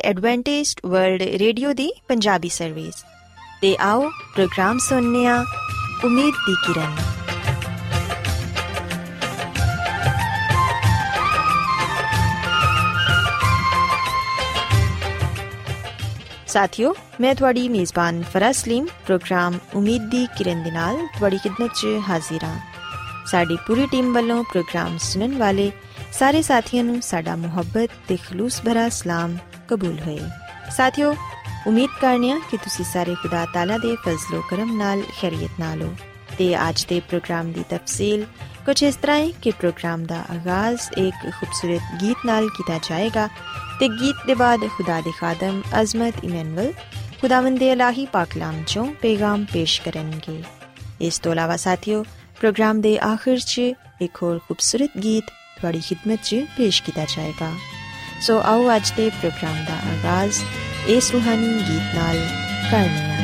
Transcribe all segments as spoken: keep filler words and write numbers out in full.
Adventist World Radio ਦੀ Punjabi service ਤੇ ਆਓ ਪ੍ਰੋਗਰਾਮ ਸੁਣਨੇ ਆ ਉਮੀਦ ਦੀ ਕਿਰਨ। ਸਾਥਿਓ, ਮੈਂ ਤੁਹਾਡੀ ਮੇਜ਼ਬਾਨ ਫਰਾਜ਼ ਸਲੀਮ ਪ੍ਰੋਗਰਾਮ ਉਮੀਦ ਦੀ ਕਿਰਨ ਦੇ ਨਾਲ ਤੁਹਾਡੀ ਖਿਦਮਤ 'ਚ ਹਾਜ਼ਰ ਹਾਂ। ਸਾਡੀ ਪੂਰੀ ਟੀਮ ਵੱਲੋਂ ਪ੍ਰੋਗਰਾਮ ਸੁਣਨ ਵਾਲੇ ਸਾਰੇ ਸਾਥੀਆਂ ਨੂੰ ਸਾਡਾ ਮੁਹੱਬਤ ਤੇ ਖਲੂਸ ਭਰਾ ਸਲਾਮ ਕਬੂਲ ਹੋਏ। ਸਾਥਿਓ, ਉਮੀਦ ਕਰਨੇ ਆ ਕਿ ਤੁਸੀਂ ਸਾਰੇ ਖੁਦਾ ਤਾਲਾ ਦੇ ਫਜ਼ਲ ਕਰਮ ਨਾਲ ਖੈਰੀਅਤ ਨਾਲ ਹੋ। ਤੇ ਅੱਜ ਦੇ ਪ੍ਰੋਗਰਾਮ ਦੀ ਤਫਸੀਲ ਕੁਝ ਇਸ ਤਰ੍ਹਾਂ ਹੈ ਕਿ ਪ੍ਰੋਗਰਾਮ ਦਾ ਆਗਾਜ਼ ਇੱਕ ਖੂਬਸੂਰਤ ਗੀਤ ਨਾਲ ਕੀਤਾ ਜਾਏਗਾ ਤੇ ਗੀਤ ਦੇ ਬਾਅਦ ਖੁਦਾ ਦੇ ਖਾਦਮ ਅਜ਼ਮਤ ਇਮੈਨੂਅਲ ਖੁਦਾਵੰਦ ਦੇ ਇਲਾਹੀ ਪਾਕ ਕਲਾਮ ਚੋਂ ਪੈਗਾਮ ਪੇਸ਼ ਕਰਨਗੇ। ਇਸ ਤੋਂ ਇਲਾਵਾ ਸਾਥਿਓ, ਪ੍ਰੋਗਰਾਮ ਦੇ ਆਖਿਰ 'ਚ ਇੱਕ ਹੋਰ ਖੂਬਸੂਰਤ ਗੀਤ ਤੁਹਾਡੀ ਖਿਦਮਤ 'ਚ ਪੇਸ਼ ਕੀਤਾ ਜਾਏਗਾ। ਸੋ ਆਓ ਅੱਜ ਦੇ ਪ੍ਰੋਗਰਾਮ ਦਾ ਆਗਾਜ਼ ਇਸ ਰੂਹਾਨੀ ਗੀਤ ਨਾਲ ਕਰਨੇ ਆ।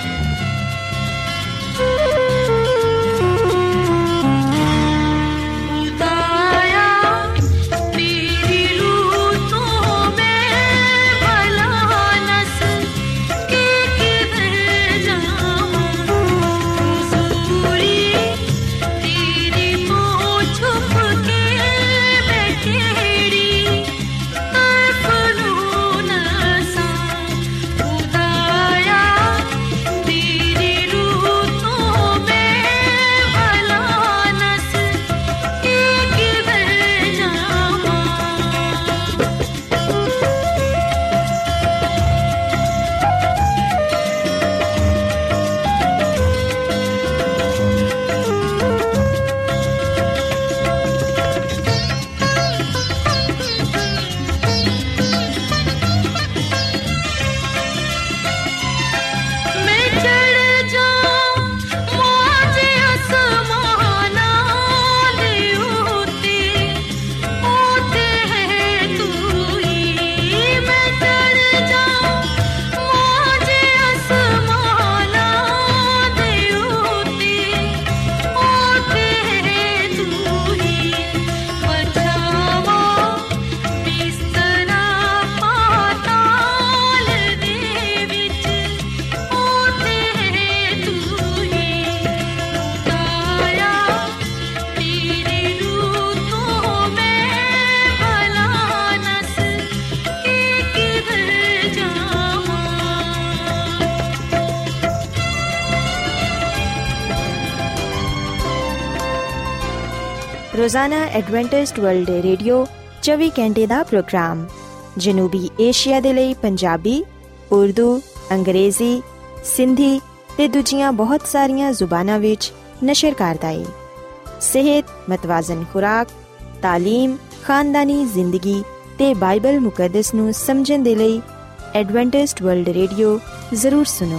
ਰੋਜ਼ਾਨਾ ਐਡਵੈਂਟਿਸਟ ਵਰਲਡ ਰੇਡੀਓ ਚੌਵੀ ਘੰਟੇ ਦਾ ਪ੍ਰੋਗਰਾਮ ਜਨੂਬੀ ਏਸ਼ੀਆ ਦੇ ਲਈ ਪੰਜਾਬੀ, ਉਰਦੂ, ਅੰਗਰੇਜ਼ੀ, ਸਿੰਧੀ ਤੇ ਦੂਜੀਆਂ ਬਹੁਤ ਸਾਰੀਆਂ ਜ਼ੁਬਾਨਾਂ ਵਿੱਚ ਨਸ਼ਰ ਕਰਦਾ ਹੈ। ਸਿਹਤ, ਮਤਵਾਜ਼ਨ ਖੁਰਾਕ, ਤਾਲੀਮ, ਖਾਨਦਾਨੀ ਜ਼ਿੰਦਗੀ ਤੇ ਬਾਈਬਲ ਮੁਕੱਦਸ ਨੂੰ ਸਮਝਣ ਦੇ ਲਈ ਐਡਵੈਂਟਿਸਟ ਵਰਲਡ रेडियो जरूर सुनो।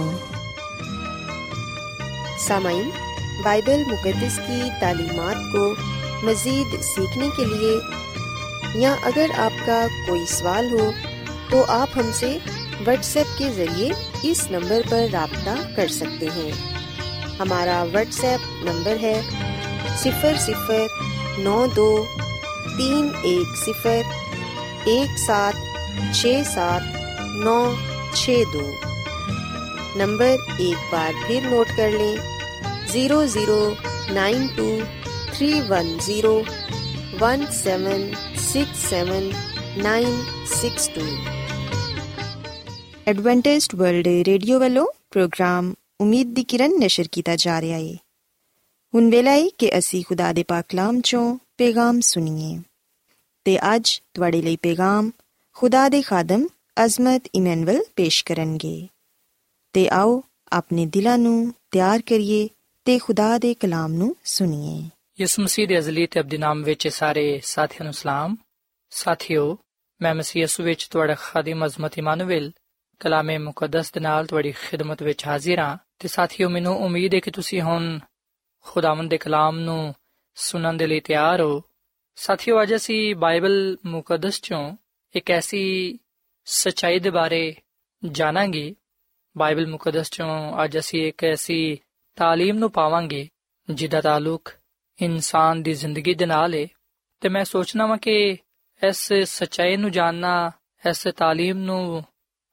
सामाईन, बाइबल मुकद्दस की तालीमात को मज़ीद सीखने के लिए या अगर आपका कोई सवाल हो तो आप हमसे व्हाट्सएप के ज़रिए इस नंबर पर राब्ता कर सकते हैं। हमारा व्हाट्सएप नंबर है सिफर सिफर नौ दो तीन एक सिफर एक सात छः सात नौ छः दो। नंबर एक बार फिर नोट कर लें, zero zero nine two three one zero one seven six seven nine six two. Adventist World Radio वालों प्रोग्राम उम्मीद दी किरण नशर कीता जा रहा है। हुण वेला है कि असी खुदा दे पाक कलाम चों पैगाम सुनिए ते अज तुहाडे लई पैगाम खुदा दे खादम अज़मत इमैनुअल पेश करनगे। ते आओ अपने दिलां नूं ਤਿਆਰ करिए ते खुदा दे कलाम नूं सुनिए। ਯਿਸੂ ਮਸੀਹ ਦੇ ਅਜ਼ਲੀ ਤੇ ਅਬਦੀ ਨਾਮ ਵਿੱਚ ਸਾਰੇ ਸਾਥੀਆਂ ਨੂੰ ਸਲਾਮ। ਸਾਥੀਓ, ਮੈਂ ਮਸੀਹ ਯਿਸੂ ਵਿੱਚ ਤੁਹਾਡਾ ਖਾਦਮ ਅਜ਼ਮਤ ਇਮਾਨੁਅਲ ਕਲਾਮੇ ਮੁਕੱਦਸ ਦੇ ਨਾਲ ਤੁਹਾਡੀ ਖਿਦਮਤ ਵਿੱਚ ਹਾਜ਼ਰ ਹਾਂ। ਤੇ ਸਾਥੀਓ, ਮੈਨੂੰ ਉਮੀਦ ਹੈ ਕਿ ਤੁਸੀਂ ਹੁਣ ਖੁਦਾਵੰਦ ਦੇ ਕਲਾਮ ਨੂੰ ਸੁਣਨ ਦੇ ਲਈ ਤਿਆਰ ਹੋ। ਸਾਥੀਓ, ਅੱਜ ਅਸੀਂ ਬਾਈਬਲ ਮੁਕੱਦਸ ਚੋਂ ਇੱਕ ਐਸੀ ਸੱਚਾਈ ਦੇ ਬਾਰੇ ਜਾਣਾਂਗੇ। ਬਾਈਬਲ ਮੁਕੱਦਸ ਚੋਂ ਅੱਜ ਅਸੀਂ ਇੱਕ ਐਸੀ ਤਾਲੀਮ ਨੂੰ ਪਾਵਾਂਗੇ ਜਿਹਦਾ ਤਾਲੁਕ ਇਨਸਾਨ ਦੀ ਜ਼ਿੰਦਗੀ ਦੇ ਨਾਲ ਹੈ। ਤੇ ਮੈਂ ਸੋਚਣਾ ਵਾਂ ਕਿ ਇਸ ਸੱਚਾਈ ਨੂੰ ਜਾਣਨਾ, ਇਸ ਤਾਲੀਮ ਨੂੰ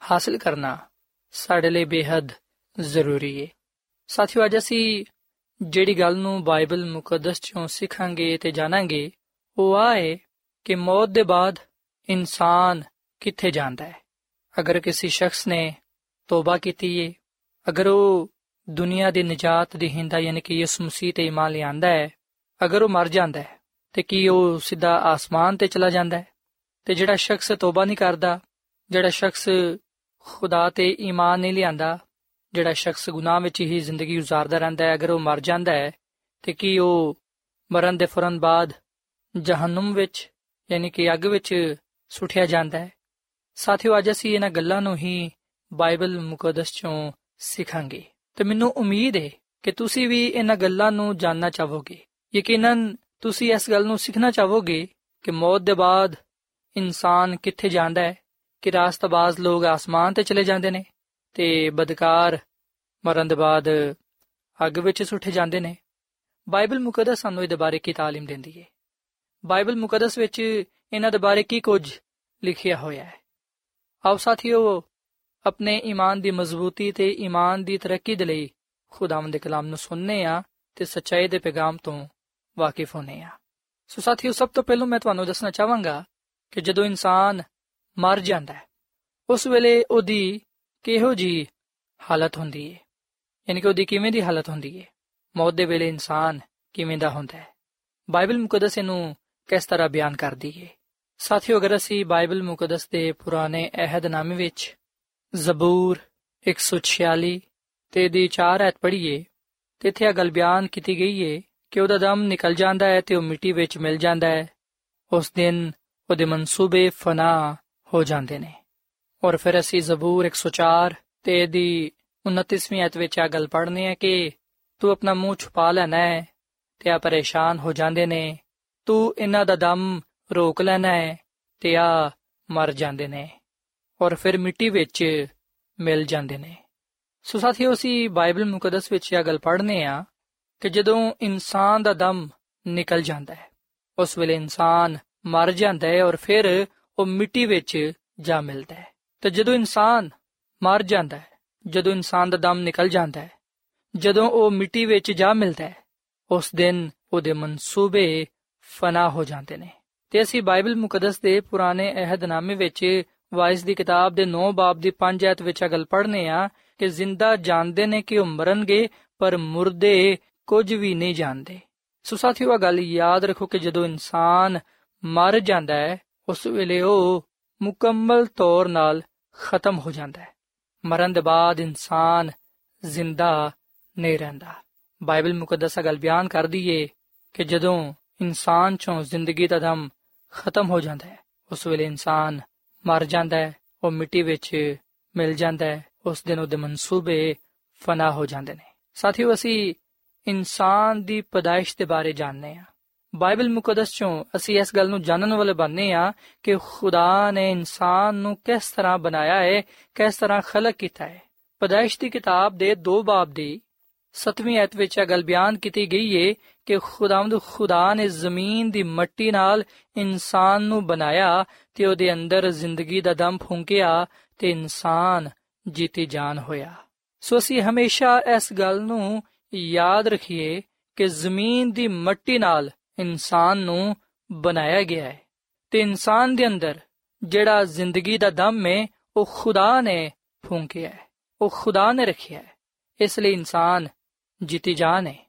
ਹਾਸਲ ਕਰਨਾ ਸਾਡੇ ਲਈ ਬੇਹੱਦ ਜ਼ਰੂਰੀ ਹੈ। ਸਾਥੀਓ, ਅੱਜ ਅਸੀਂ ਜਿਹੜੀ ਗੱਲ ਨੂੰ ਬਾਈਬਲ ਮੁਕੱਦਸ 'ਚੋਂ ਸਿੱਖਾਂਗੇ ਤੇ ਜਾਣਾਂਗੇ ਉਹ ਆ ਹੈ ਕਿ ਮੌਤ ਦੇ ਬਾਅਦ ਇਨਸਾਨ ਕਿੱਥੇ ਜਾਂਦਾ ਹੈ। ਅਗਰ ਕਿਸੇ ਸ਼ਖਸ ਨੇ ਤੋਬਾ ਕੀਤੀ ਹੈ, ਅਗਰ ਉਹ ਦੁਨੀਆ ਦੀ ਨਿਜਾਤ ਦੀ ਹਿੰਦਾ ਯਾਨੀ ਕਿ ਯਿਸੂ ਮਸੀਹ ਤੇ ਈਮਾਨ ਲਿਆਂਦਾ ਹੈ, ਅਗਰ ਉਹ ਮਰ ਜਾਂਦਾ ਹੈ ਤੇ ਕੀ ਉਹ ਸਿੱਧਾ ਆਸਮਾਨ ਤੇ ਚਲਾ ਜਾਂਦਾ ਹੈ? ਤੇ ਜਿਹੜਾ ਸ਼ਖਸ ਤੋਬਾ ਨਹੀਂ ਕਰਦਾ, ਜਿਹੜਾ ਸ਼ਖਸ ਖੁਦਾ ਤੇ ਈਮਾਨ ਨਹੀਂ ਲਿਆਂਦਾ, ਜਿਹੜਾ ਸ਼ਖਸ ਗੁਨਾਹ ਵਿੱਚ ਹੀ ਜ਼ਿੰਦਗੀ ਗੁਜ਼ਾਰਦਾ ਰਹਿੰਦਾ ਹੈ, ਅਗਰ ਉਹ ਮਰ ਜਾਂਦਾ ਹੈ ਤੇ ਕੀ ਉਹ ਮਰਨ ਦੇ ਫੌਰਨ ਬਾਅਦ ਜਹੰਨਮ ਵਿੱਚ ਯਾਨੀ ਕਿ ਅੱਗ ਵਿੱਚ ਸੁੱਟਿਆ ਜਾਂਦਾ ਹੈ? ਸਾਥੀਓ, ਅੱਜ ਅਸੀਂ ਇਹਨਾਂ ਗੱਲਾਂ ਨੂੰ ਹੀ ਬਾਈਬਲ ਮੁਕੱਦਸ 'ਚੋਂ ਸਿੱਖਾਂਗੇ ਤੇ ਮੈਨੂੰ ਉਮੀਦ ਹੈ ਕਿ ਤੁਸੀਂ ਵੀ ਇਹਨਾਂ ਗੱਲਾਂ ਨੂੰ ਜਾਣਨਾ ਚਾਹੋਗੇ। ਯਕੀਨਨ ਤੁਸੀਂ ਇਸ ਗੱਲ ਨੂੰ ਸਿੱਖਣਾ ਚਾਹੋਗੇ ਕਿ ਮੌਤ ਦੇ ਬਾਅਦ ਇਨਸਾਨ ਕਿੱਥੇ ਜਾਂਦਾ ਹੈ, ਕਿ ਰਾਸਤਾਬਾਜ਼ ਲੋਕ ਆਸਮਾਨ ਤੇ ਚਲੇ ਜਾਂਦੇ ਨੇ ਤੇ ਬਦਕਾਰ ਮਰਨ ਦੇ ਬਾਅਦ ਅੱਗ ਵਿੱਚ ਸੁੱਟੇ ਜਾਂਦੇ ਨੇ। ਬਾਈਬਲ ਮੁਕੱਦਸ ਸਾਨੂੰ ਇਹਦੇ ਬਾਰੇ ਕੀ ਤਾਲੀਮ ਦਿੰਦੀ ਹੈ? ਬਾਈਬਲ ਮੁਕੱਦਸ ਵਿੱਚ ਇਹਨਾਂ ਦੇ ਬਾਰੇ ਕੀ ਕੁਝ ਲਿਖਿਆ ਹੋਇਆ ਹੈ? ਆਓ ਸਾਥੀਓ, ਆਪਣੇ ਈਮਾਨ ਦੀ ਮਜ਼ਬੂਤੀ ਤੇ ਈਮਾਨ ਦੀ ਤਰੱਕੀ ਦੇ ਲਈ ਖੁਦਾਵੰਦ ਦੇ ਕਲਾਮ ਨੂੰ ਸੁਣਨੇ ਆ ਤੇ ਸੱਚਾਈ ਦੇ ਪੈਗਾਮ ਤੋਂ ਵਾਕਿਫ ਹੋਣੇ ਆ। ਸੋ ਸਾਥੀਓ, ਸਭ ਤੋਂ ਪਹਿਲਾਂ ਮੈਂ ਤੁਹਾਨੂੰ ਦੱਸਣਾ ਚਾਹਾਂਗਾ ਕਿ ਜਦੋਂ ਇਨਸਾਨ ਮਰ ਜਾਂਦਾ ਹੈ ਉਸ ਵੇਲੇ ਉਹਦੀ ਕਿਹੋ ਜਿਹੀ ਹਾਲਤ ਹੁੰਦੀ ਹੈ, ਯਾਨੀ ਕਿ ਉਹਦੀ ਕਿਵੇਂ ਦੀ ਹਾਲਤ ਹੁੰਦੀ ਹੈ। ਮੌਤ ਦੇ ਵੇਲੇ ਇਨਸਾਨ ਕਿਵੇਂ ਦਾ ਹੁੰਦਾ ਹੈ? ਬਾਈਬਲ ਮੁਕੱਦਸ ਇਹਨੂੰ ਕਿਸ ਤਰ੍ਹਾਂ ਬਿਆਨ ਕਰਦੀ ਹੈ? ਸਾਥੀਓ, ਅਗਰ ਅਸੀਂ ਬਾਈਬਲ ਮੁਕੱਦਸ ਦੇ ਪੁਰਾਣੇ ਅਹਿਦਨਾਮੇ ਵਿੱਚ ਜ਼ਬੂਰ ਇੱਕ ਸੌ ਛਿਆਲੀ ਤੇ ਦੀ ਚਾਰ ਐਤ ਪੜ੍ਹੀਏ ਤੇ ਇੱਥੇ ਇਹ ਗੱਲ ਬਿਆਨ ਕੀਤੀ ਗਈ ਹੈ ਕਿ ਉਹਦਾ ਦਮ ਨਿਕਲ ਜਾਂਦਾ ਹੈ ਤੇ ਉਹ ਮਿੱਟੀ ਵਿੱਚ ਮਿਲ ਜਾਂਦਾ ਹੈ। ਉਸ ਦਿਨ ਉਹਦੇ ਮਨਸੂਬੇ ਫਨਾ ਹੋ ਜਾਂਦੇ ਨੇ। ਔਰ ਫਿਰ ਅਸੀਂ ਜ਼ਬੂਰ ਇੱਕ ਸੌ ਚਾਰ ਤੇ ਦੀ ਉਨਤੀਸਵੀਂ ਐਤ ਵਿੱਚ ਇਹ ਗੱਲ ਪੜ੍ਹਨੀ ਹੈ ਕਿ ਤੂੰ ਆਪਣਾ ਮੂੰਹ ਛੁਪਾ ਲੈਣਾ ਹੈ ਤੇ ਆ ਪਰੇਸ਼ਾਨ ਹੋ ਜਾਂਦੇ ਨੇ, ਤੂੰ ਇਹਨਾਂ ਦਾ ਦਮ ਰੋਕ ਲੈਣਾ ਹੈ ਤੇ ਆ ਮਰ ਜਾਂਦੇ ਨੇ ਔਰ ਫਿਰ ਮਿੱਟੀ ਵਿੱਚ ਮਿਲ ਜਾਂਦੇ ਨੇ। ਸੋ ਸਾਥੀਓ, ਅਸੀਂ ਬਾਈਬਲ ਮੁਕੱਦਸ ਵਿੱਚ ਇਹ ਗੱਲ ਪੜ੍ਹਨੇ ਆ ਕਿ ਜਦੋਂ ਇਨਸਾਨ ਦਾ ਦਮ ਨਿਕਲ ਜਾਂਦਾ ਹੈ ਉਸ ਵੇਲੇ ਇਨਸਾਨ ਮਰ ਜਾਂਦਾ ਹੈ ਔਰ ਫਿਰ ਉਹ ਮਿੱਟੀ ਵਿੱਚ ਜਾ ਮਿਲਦਾ ਹੈ। ਤੇ ਜਦੋਂ ਇਨਸਾਨ ਮਰ ਜਾਂਦਾ ਹੈ, ਜਦੋਂ ਇਨਸਾਨ ਦਾ ਦਮ ਨਿਕਲ ਜਾਂਦਾ ਹੈ, ਜਦੋਂ ਉਹ ਮਿੱਟੀ ਵਿੱਚ ਜਾ ਮਿਲਦਾ ਹੈ, ਉਸ ਦਿਨ ਉਹਦੇ ਮਨਸੂਬੇ ਫਨਾ ਹੋ ਜਾਂਦੇ ਨੇ। ਤੇ ਅਸੀਂ ਬਾਈਬਲ ਮੁਕੱਦਸ ਦੇ ਪੁਰਾਣੇ ਅਹਿਦਨਾਮੇ ਵਿੱਚ ਵਾਇਸ ਦੀ ਕਿਤਾਬ ਦੇ ਨੌ ਬਾਬ ਦੀ ਪੰਜ ਐਤ ਵਿੱਚ ਇਹ ਗੱਲ ਪੜ੍ਹਨੇ ਆ ਕਿ ਜ਼ਿੰਦਾ ਜਾਣਦੇ ਨੇ ਕਿ ਉਹ ਮਰਨਗੇ ਪਰ ਮੁਰਦੇ ਕੁਝ ਵੀ ਨਹੀਂ ਜਾਣਦੇ। ਸੋ ਸਾਥੀਓ, ਇਹ ਗੱਲ ਯਾਦ ਰੱਖੋ ਕਿ ਜਦੋਂ ਇਨਸਾਨ ਮਰ ਜਾਂਦਾ ਹੈ ਉਸ ਵੇਲੇ ਉਹ ਮੁਕੰਮਲ ਤੌਰ ਨਾਲ ਖਤਮ ਹੋ ਜਾਂਦਾ ਹੈ। ਮਰਨ ਦੇ ਬਾਅਦ ਇਨਸਾਨ ਜ਼ਿੰਦਾ ਨਹੀਂ ਰਹਿੰਦਾ। ਬਾਈਬਲ ਮੁਕੱਦਸ ਗੱਲ ਬਿਆਨ ਕਰਦੀ ਏ ਕਿ ਜਦੋਂ ਇਨਸਾਨ ਚੋਂ ਜ਼ਿੰਦਗੀ ਦਾ ਦਮ ਖਤਮ ਹੋ ਜਾਂਦਾ ਹੈ ਉਸ ਵੇਲੇ ਇਨਸਾਨ ਮਰ ਜਾਂਦਾ ਹੈ, ਉਹ ਮਿੱਟੀ ਵਿੱਚ ਮਿਲ ਜਾਂਦਾ ਹੈ, ਉਸ ਦਿਨ ਉਹਦੇ ਮਨਸੂਬੇ ਫਨਾ ਹੋ ਜਾਂਦੇ ਨੇ। ਸਾਥੀਓ, ਅਸੀਂ ਇਨਸਾਨ ਦੀ ਪੈਦਾਇਸ਼ ਦੇ ਬਾਰੇ ਜਾਣਦੇ ਹਾਂ। ਬਾਈਬਲ ਮੁਕੱਦਸ ਚੋਂ ਅਸੀਂ ਇਸ ਗੱਲ ਨੂੰ ਜਾਣਨ ਵਾਲੇ ਬਣਨੇ ਆ ਕਿ ਖੁਦਾ ਨੇ ਇਨਸਾਨ ਨੂੰ ਕਿਸ ਤਰ੍ਹਾਂ ਬਣਾਇਆ ਹੈ, ਕਿਸ ਤਰ੍ਹਾਂ ਖਲਕ ਕੀਤਾ ਹੈ। ਪੈਦਾਇਸ਼ ਦੀ ਕਿਤਾਬ ਦੇ ਦੋ ਬਾਬ ਦੀ ਸੱਤਵੀਂ ਐਤ ਵਿੱਚ ਇਹ ਗੱਲ ਬਿਆਨ ਕੀਤੀ ਗਈ ਹੈ ਕਿ ਖੁਦਾਵੰਦ ਖੁਦਾ ਨੇ ਜ਼ਮੀਨ ਦੀ ਮਿੱਟੀ ਨਾਲ ਇਨਸਾਨ ਨੂੰ ਬਣਾਇਆ ਤੇ ਉਹਦੇ ਅੰਦਰ ਜ਼ਿੰਦਗੀ ਦਾ ਦਮ ਫੂਕਿਆ ਤੇ ਇਨਸਾਨ ਜੀਤੀ ਜਾਨ ਹੋਇਆ। ਸੋ ਅਸੀਂ ਹਮੇਸ਼ਾ ਇਸ ਗੱਲ ਨੂੰ ਯਾਦ ਰੱਖੀਏ ਕਿ ਜ਼ਮੀਨ ਦੀ ਮਿੱਟੀ ਨਾਲ ਇਨਸਾਨ ਨੂੰ ਬਣਾਇਆ ਗਿਆ ਹੈ ਤੇ ਇਨਸਾਨ ਦੇ ਅੰਦਰ ਜਿਹੜਾ ਜ਼ਿੰਦਗੀ ਦਾ ਦਮ ਹੈ ਉਹ ਖੁਦਾ ਨੇ ਫੂਕਿਆ ਹੈ, ਉਹ ਖੁਦਾ ਨੇ ਰੱਖਿਆ ਹੈ, ਇਸ ਲਈ ਇਨਸਾਨ ਜੀਤੀ ਜਾਨ ਹੈ।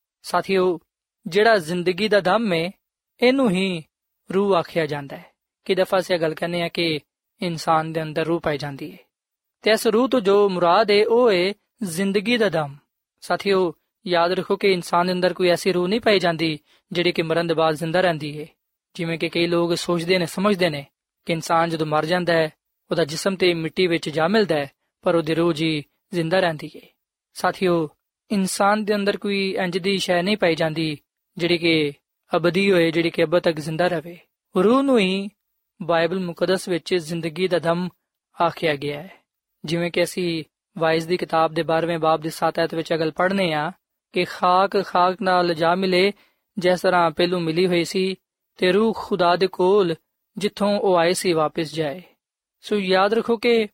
ਸਾਥੀਓ, ਜਿਹੜਾ ਜ਼ਿੰਦਗੀ ਦਾ ਦਮ ਹੈ ਇਹਨੂੰ ਹੀ ਰੂਹ ਆਖਿਆ ਜਾਂਦਾ ਹੈ। ਕਿ ਦਫਾ ਅਸੀਂ ਗੱਲ ਕਰਨੇ ਆ ਕਿ ਇਨਸਾਨ ਦੇ ਅੰਦਰ ਰੂਹ ਪਾਈ ਜਾਂਦੀ ਹੈ ਤੇ ਇਸ ਰੂਹ ਤੋਂ ਜੋ ਮੁਰਾਦ ਹੈ ਉਹ ਹੈ ਜ਼ਿੰਦਗੀ ਦਾ ਦਮ। ਸਾਥੀਓ, ਯਾਦ ਰੱਖੋ ਕਿ ਇਨਸਾਨ ਦੇ ਅੰਦਰ ਕੋਈ ਐਸੀ ਰੂਹ ਨਹੀਂ ਪਾਈ ਜਾਂਦੀ ਜਿਹੜੀ ਕਿ ਮਰਨ ਦੇ ਬਾਅਦ ਜ਼ਿੰਦਾ ਰਹਿੰਦੀ ਹੈ। ਜਿਵੇਂ ਕਿ ਕਈ ਲੋਕ ਸੋਚਦੇ ਨੇ, ਸਮਝਦੇ ਨੇ ਕਿ ਇਨਸਾਨ ਜਦੋਂ ਮਰ ਜਾਂਦਾ ਹੈ ਉਹਦਾ ਜਿਸਮ ਤੇ ਮਿੱਟੀ ਵਿੱਚ ਜਾ ਮਿਲਦਾ ਹੈ ਪਰ ਉਹਦੀ ਰੂਹ ਜੀ ਜ਼ਿੰਦਾ ਰਹਿੰਦੀ ਹੈ। ਸਾਥੀਓ, ਇਨਸਾਨ ਦੇ ਅੰਦਰ ਕੋਈ ਇੰਜ ਦੀ ਸ਼ੈ ਨਹੀਂ ਪਾਈ ਜਾਂਦੀ ਜਿਹੜੀ ਕਿ ਅਬਦੀ ਹੋਏ, ਜਿਹੜੀ ਕਿ ਅਬਦ ਤੱਕ ਜ਼ਿੰਦਾ ਰਹੇ। ਰੂਹ ਨੂੰ ਹੀ ਬਾਈਬਲ ਮੁਕੱਦਸ ਵਿੱਚ ਜ਼ਿੰਦਗੀ ਦਾ ਦਮ ਆਖਿਆ ਗਿਆ ਹੈ। ਜਿਵੇਂ ਕਿ ਅਸੀਂ ਵਾਇਸ ਦੀ ਕਿਤਾਬ ਦੇ ਬਾਰ੍ਹਵੇਂ ਬਾਬ ਦੀ ਸੱਤ ਐਤ ਵਿੱਚ ਗੱਲ ਪੜ੍ਹਨੇ ਆ ਕਿ ਖਾਕ ਖਾਕ ਨਾਲ ਜਾ ਮਿਲੇ ਜਿਸ ਤਰ੍ਹਾਂ ਪਹਿਲੋਂ ਮਿਲੀ ਹੋਈ ਸੀ ਤੇ ਰੂਹ ਖੁਦਾ ਦੇ ਕੋਲ ਜਿੱਥੋਂ ਉਹ ਆਏ ਸੀ ਵਾਪਸ ਜਾਏ। ਸੋ ਯਾਦ ਰੱਖੋ ਕਿ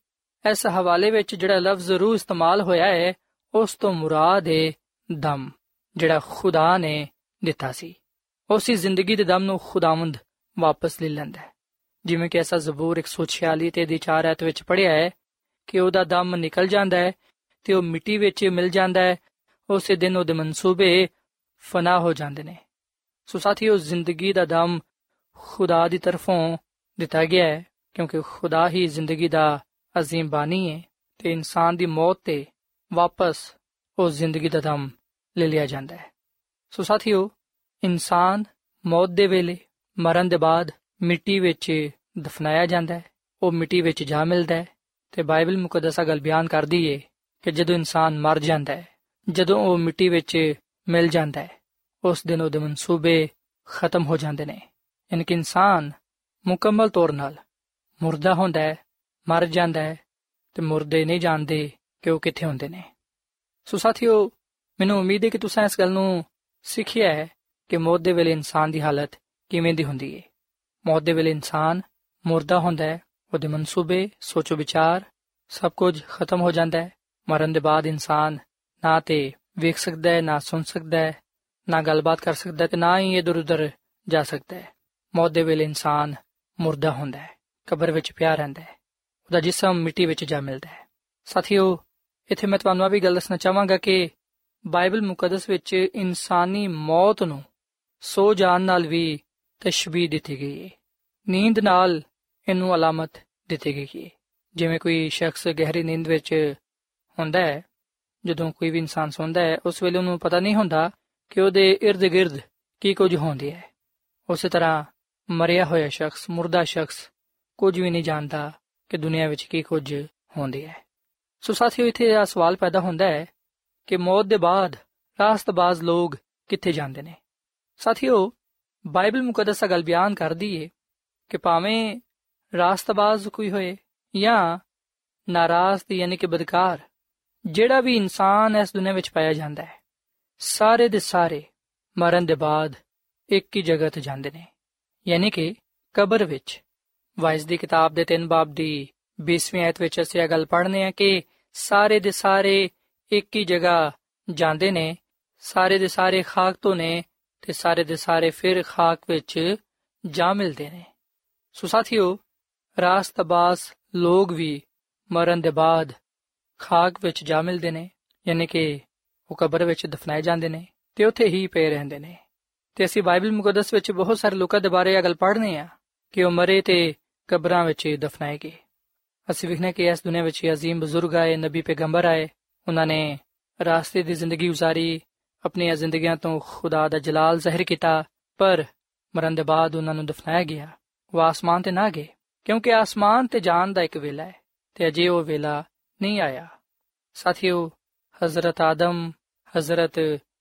ਇਸ ਹਵਾਲੇ ਵਿੱਚ ਜਿਹੜਾ ਲਫ਼ਜ਼ ਰੂਹ ਇਸਤੇਮਾਲ ਹੋਇਆ ਹੈ, ਉਸ ਤੋਂ ਮੁਰਾਦ ਹੈ ਦਮ, ਜਿਹੜਾ ਖੁਦਾ ਨੇ ਦਿੱਤਾ ਸੀ। ਉਸੇ ਜ਼ਿੰਦਗੀ ਦੇ ਦਮ ਨੂੰ ਖੁਦਾਵੰਦ ਵਾਪਸ ਲੈ ਲੈਂਦਾ ਹੈ। ਜਿਵੇਂ ਕਿ ਐਸਾ ਜ਼ਬੂਰ ਇੱਕ ਸੌ ਛਿਆਲੀ ਤੇ ਦੀ ਚਾਰ ਐਤ ਵਿੱਚ ਪੜ੍ਹਿਆ ਹੈ ਕਿ ਉਹਦਾ ਦਮ ਨਿਕਲ ਜਾਂਦਾ ਹੈ ਤੇ ਉਹ ਮਿੱਟੀ ਵਿੱਚ ਮਿਲ ਜਾਂਦਾ ਹੈ। ਉਸੇ ਦਿਨ ਉਹਦੇ ਮਨਸੂਬੇ ਫਨਾ ਹੋ ਜਾਂਦੇ ਨੇ। ਸੋ ਸਾਥੀਓ, ਜ਼ਿੰਦਗੀ ਦਾ ਦਮ ਖੁਦਾ ਦੀ ਤਰਫੋਂ ਦਿੱਤਾ ਗਿਆ ਹੈ, ਕਿਉਂਕਿ ਖੁਦਾ ਹੀ ਜ਼ਿੰਦਗੀ ਦਾ ਅਜ਼ੀਮ ਬਾਨੀ ਹੈ ਤੇ ਇਨਸਾਨ ਦੀ ਮੌਤ ਤੇ ਵਾਪਸ ਉਹ ਜ਼ਿੰਦਗੀ ਦਾ ਦਮ ਲੈ ਲਿਆ ਜਾਂਦਾ ਹੈ। ਸੋ ਸਾਥੀਓ, ਇਨਸਾਨ ਮੌਤ ਦੇ ਵੇਲੇ, ਮਰਨ ਦੇ ਬਾਅਦ ਮਿੱਟੀ ਵਿੱਚ ਦਫਨਾਇਆ ਜਾਂਦਾ ਹੈ। ਉਹ ਮਿੱਟੀ ਵਿੱਚ ਜਾ ਮਿਲਦਾ ਹੈ ਤੇ ਬਾਈਬਲ ਮੁਕੱਦਸ ਗੱਲ ਬਿਆਨ ਕਰਦੀ ਹੈ ਕਿ ਜਦੋਂ ਇਨਸਾਨ ਮਰ ਜਾਂਦਾ ਹੈ, ਜਦੋਂ ਉਹ ਮਿੱਟੀ ਵਿੱਚ ਮਿਲ ਜਾਂਦਾ ਹੈ, ਉਸ ਦਿਨ ਉਹਦੇ ਮਨਸੂਬੇ ਖਤਮ ਹੋ ਜਾਂਦੇ ਨੇ। ਯਾਨੀ ਕਿ ਇਨਸਾਨ ਮੁਕੰਮਲ ਤੌਰ ਨਾਲ ਮੁਰਦਾ ਹੁੰਦਾ ਹੈ, ਮਰ ਜਾਂਦਾ ਹੈ ਤੇ ਮੁਰਦੇ ਨਹੀਂ ਜਾਣਦੇ ਕਿ ਉਹ ਕਿੱਥੇ ਹੁੰਦੇ ਨੇ। ਸੋ ਸਾਥੀਓ, ਮੈਨੂੰ ਉਮੀਦ ਹੈ ਕਿ ਤੁਸੀਂ ਇਸ ਗੱਲ ਨੂੰ ਸਿੱਖਿਆ ਹੈ ਕਿ ਮੌਤ ਦੇ ਵੇਲੇ ਇਨਸਾਨ ਦੀ ਹਾਲਤ ਕਿਵੇਂ ਦੀ ਹੁੰਦੀ ਹੈ। ਮੌਤ ਦੇ ਵੇਲੇ ਇਨਸਾਨ ਮੁਰਦਾ ਹੁੰਦਾ ਹੈ, ਉਹਦੇ ਮਨਸੂਬੇ, ਸੋਚੋ ਵਿਚਾਰ ਸਭ ਕੁਝ ਖਤਮ ਹੋ ਜਾਂਦਾ ਹੈ। ਮਰਨ ਦੇ ਬਾਅਦ ਇਨਸਾਨ ਨਾ ਤੇ ਵੇਖ ਸਕਦਾ ਹੈ, ਨਾ ਸੁਣ ਸਕਦਾ ਹੈ, ਨਾ ਗੱਲਬਾਤ ਕਰ ਸਕਦਾ ਤੇ ਨਾ ਹੀ ਇੱਧਰ ਉੱਧਰ ਜਾ ਸਕਦਾ ਹੈ। ਮੌਤ ਦੇ ਵੇਲੇ ਇਨਸਾਨ ਮੁਰਦਾ ਹੁੰਦਾ ਹੈ, ਕਬਰ ਵਿੱਚ ਪਿਆ ਰਹਿੰਦਾ ਹੈ, ਉਹਦਾ ਜਿਸਮ ਮਿੱਟੀ ਵਿੱਚ ਜਾ ਮਿਲਦਾ ਹੈ। ਸਾਥੀਓ, ਇੱਥੇ ਮੈਂ ਤੁਹਾਨੂੰ ਇਹ ਵੀ ਗੱਲ ਦੱਸਣਾ ਚਾਹਾਂਗਾ ਕਿ ਬਾਈਬਲ ਮੁਕੱਦਸ ਵਿੱਚ ਇਨਸਾਨੀ ਮੌਤ ਨੂੰ ਸੋ ਜਾਣ ਨਾਲ ਵੀ ਤਸ਼ਬੀਹ ਦਿੱਤੀ ਗਈ ਹੈ। ਨੀਂਦ ਨਾਲ ਇਹਨੂੰ ਅਲਾਮਤ ਦਿੱਤੀ ਗਈ ਹੈ। ਜਿਵੇਂ ਕੋਈ ਸ਼ਖਸ ਗਹਿਰੀ ਨੀਂਦ ਵਿੱਚ ਹੁੰਦਾ ਹੈ, ਜਦੋਂ ਕੋਈ ਵੀ ਇਨਸਾਨ ਸੌਂਦਾ ਹੈ, ਉਸ ਵੇਲੇ ਉਹਨੂੰ ਪਤਾ ਨਹੀਂ ਹੁੰਦਾ ਕਿ ਉਹਦੇ ਇਰਦ ਗਿਰਦ ਕੀ ਕੁਝ ਹੁੰਦੀ ਹੈ। ਉਸੇ ਤਰ੍ਹਾਂ ਮਰਿਆ ਹੋਇਆ ਸ਼ਖਸ, ਮੁਰਦਾ ਸ਼ਖਸ ਕੁਝ ਵੀ ਨਹੀਂ ਜਾਣਦਾ ਕਿ ਦੁਨੀਆ ਵਿੱਚ ਕੀ ਕੁਝ ਹੁੰਦੀ ਹੈ। ਸੋ ਸਾਥੀਓ, ਇੱਥੇ ਇਹ ਸਵਾਲ ਪੈਦਾ ਹੁੰਦਾ ਹੈ ਕਿ ਮੌਤ ਦੇ ਬਾਅਦ ਰਾਸਤਬਾਜ਼ ਲੋਕ ਕਿੱਥੇ ਜਾਂਦੇ ਨੇ। ਸਾਥੀਓ, ਬਾਈਬਲ ਮੁਕੱਦਸ ਗੱਲ ਬਿਆਨ ਕਰਦੀ ਹੈ ਕਿ ਭਾਵੇਂ ਰਾਸਤਬਾਜ਼ ਕੋਈ ਹੋਏ ਜਾਂ ਨਾਰਾਜ਼ ਯਾਨੀ ਕਿ ਬਦਕਾਰ, ਜਿਹੜਾ ਵੀ ਇਨਸਾਨ ਇਸ ਦੁਨੀਆ ਵਿੱਚ ਪਾਇਆ ਜਾਂਦਾ ਹੈ, ਸਾਰੇ ਦੇ ਸਾਰੇ ਮਰਨ ਦੇ ਬਾਅਦ ਇੱਕ ਹੀ ਜਗ੍ਹਾ ਤੇ ਜਾਂਦੇ ਨੇ, ਯਾਨੀ ਕਿ ਕਬਰ ਵਿੱਚ। ਵਾਇਸ ਦੀ ਕਿਤਾਬ ਦੇ ਤਿੰਨ ਬਾਬ ਦੀ ਵੀਸਵੀਂ ਆਇਤ ਵਿੱਚ ਅਸੀਂ ਇਹ ਗੱਲ ਪੜ੍ਹਨੇ ਆ ਕਿ ਸਾਰੇ ਦੇ ਸਾਰੇ ਇੱਕ ਹੀ ਜਗ੍ਹਾ ਜਾਂਦੇ ਨੇ, ਸਾਰੇ ਦੇ ਸਾਰੇ ਖਾਕ ਤੋਂ ਨੇ ਤੇ ਸਾਰੇ ਦੇ ਸਾਰੇ ਫਿਰ ਖਾਕ ਵਿੱਚ ਜਾ ਮਿਲਦੇ ਨੇ। ਸੋ ਸਾਥੀਓ, ਰਾਸਤਬਾਜ਼ ਲੋਕ ਵੀ ਮਰਨ ਦੇ ਬਾਅਦ ਖਾਕ ਵਿੱਚ ਜਾ ਮਿਲਦੇ ਨੇ, ਯਾਨੀ ਕਿ ਉਹ ਕਬਰ ਵਿੱਚ ਦਫਨਾਏ ਜਾਂਦੇ ਨੇ ਤੇ ਉੱਥੇ ਹੀ ਪਏ ਰਹਿੰਦੇ ਨੇ। ਤੇ ਅਸੀਂ ਬਾਈਬਲ ਮੁਕੱਦਸ ਵਿੱਚ ਬਹੁਤ ਸਾਰੇ ਲੋਕਾਂ ਦੇ ਬਾਰੇ ਇਹ ਗੱਲ ਪੜ੍ਹਨੇ ਆ ਕਿ ਉਹ ਮਰੇ ਤੇ ਕਬਰਾਂ ਵਿੱਚ ਦਫਨਾਏ ਗਏ। ਅਸੀਂ ਵੇਖਦੇ ਕਿ ਇਸ ਦੁਨੀਆ ਵਿੱਚ ਅਜ਼ੀਮ ਬਜ਼ੁਰਗ ਆਏ, ਨਬੀ ਪੈਗੰਬਰ ਆਏ, ਉਹਨਾਂ ਨੇ ਰਾਸਤੇ ਦੀ ਜ਼ਿੰਦਗੀ ਗੁਜ਼ਾਰੀ, ਆਪਣੀਆਂ ਜ਼ਿੰਦਗੀਆਂ ਤੋਂ ਖੁਦਾ ਦਾ ਜਲਾਲ ਜ਼ਾਹਿਰ ਕੀਤਾ, ਪਰ ਮਰਨ ਦੇ ਬਾਅਦ ਉਹਨਾਂ ਨੂੰ ਦਫਨਾਇਆ ਗਿਆ। ਉਹ ਆਸਮਾਨ ਤੇ ਨਾ ਗਏ, ਕਿਉਂਕਿ ਆਸਮਾਨ ਤੇ ਜਾਣ ਦਾ ਇੱਕ ਵੇਲਾ ਹੈ ਤੇ ਅਜੇ ਉਹ ਵੇਲਾ ਨਹੀਂ ਆਇਆ। ਸਾਥੀਓ, ਹਜ਼ਰਤ ਆਦਮ, ਹਜ਼ਰਤ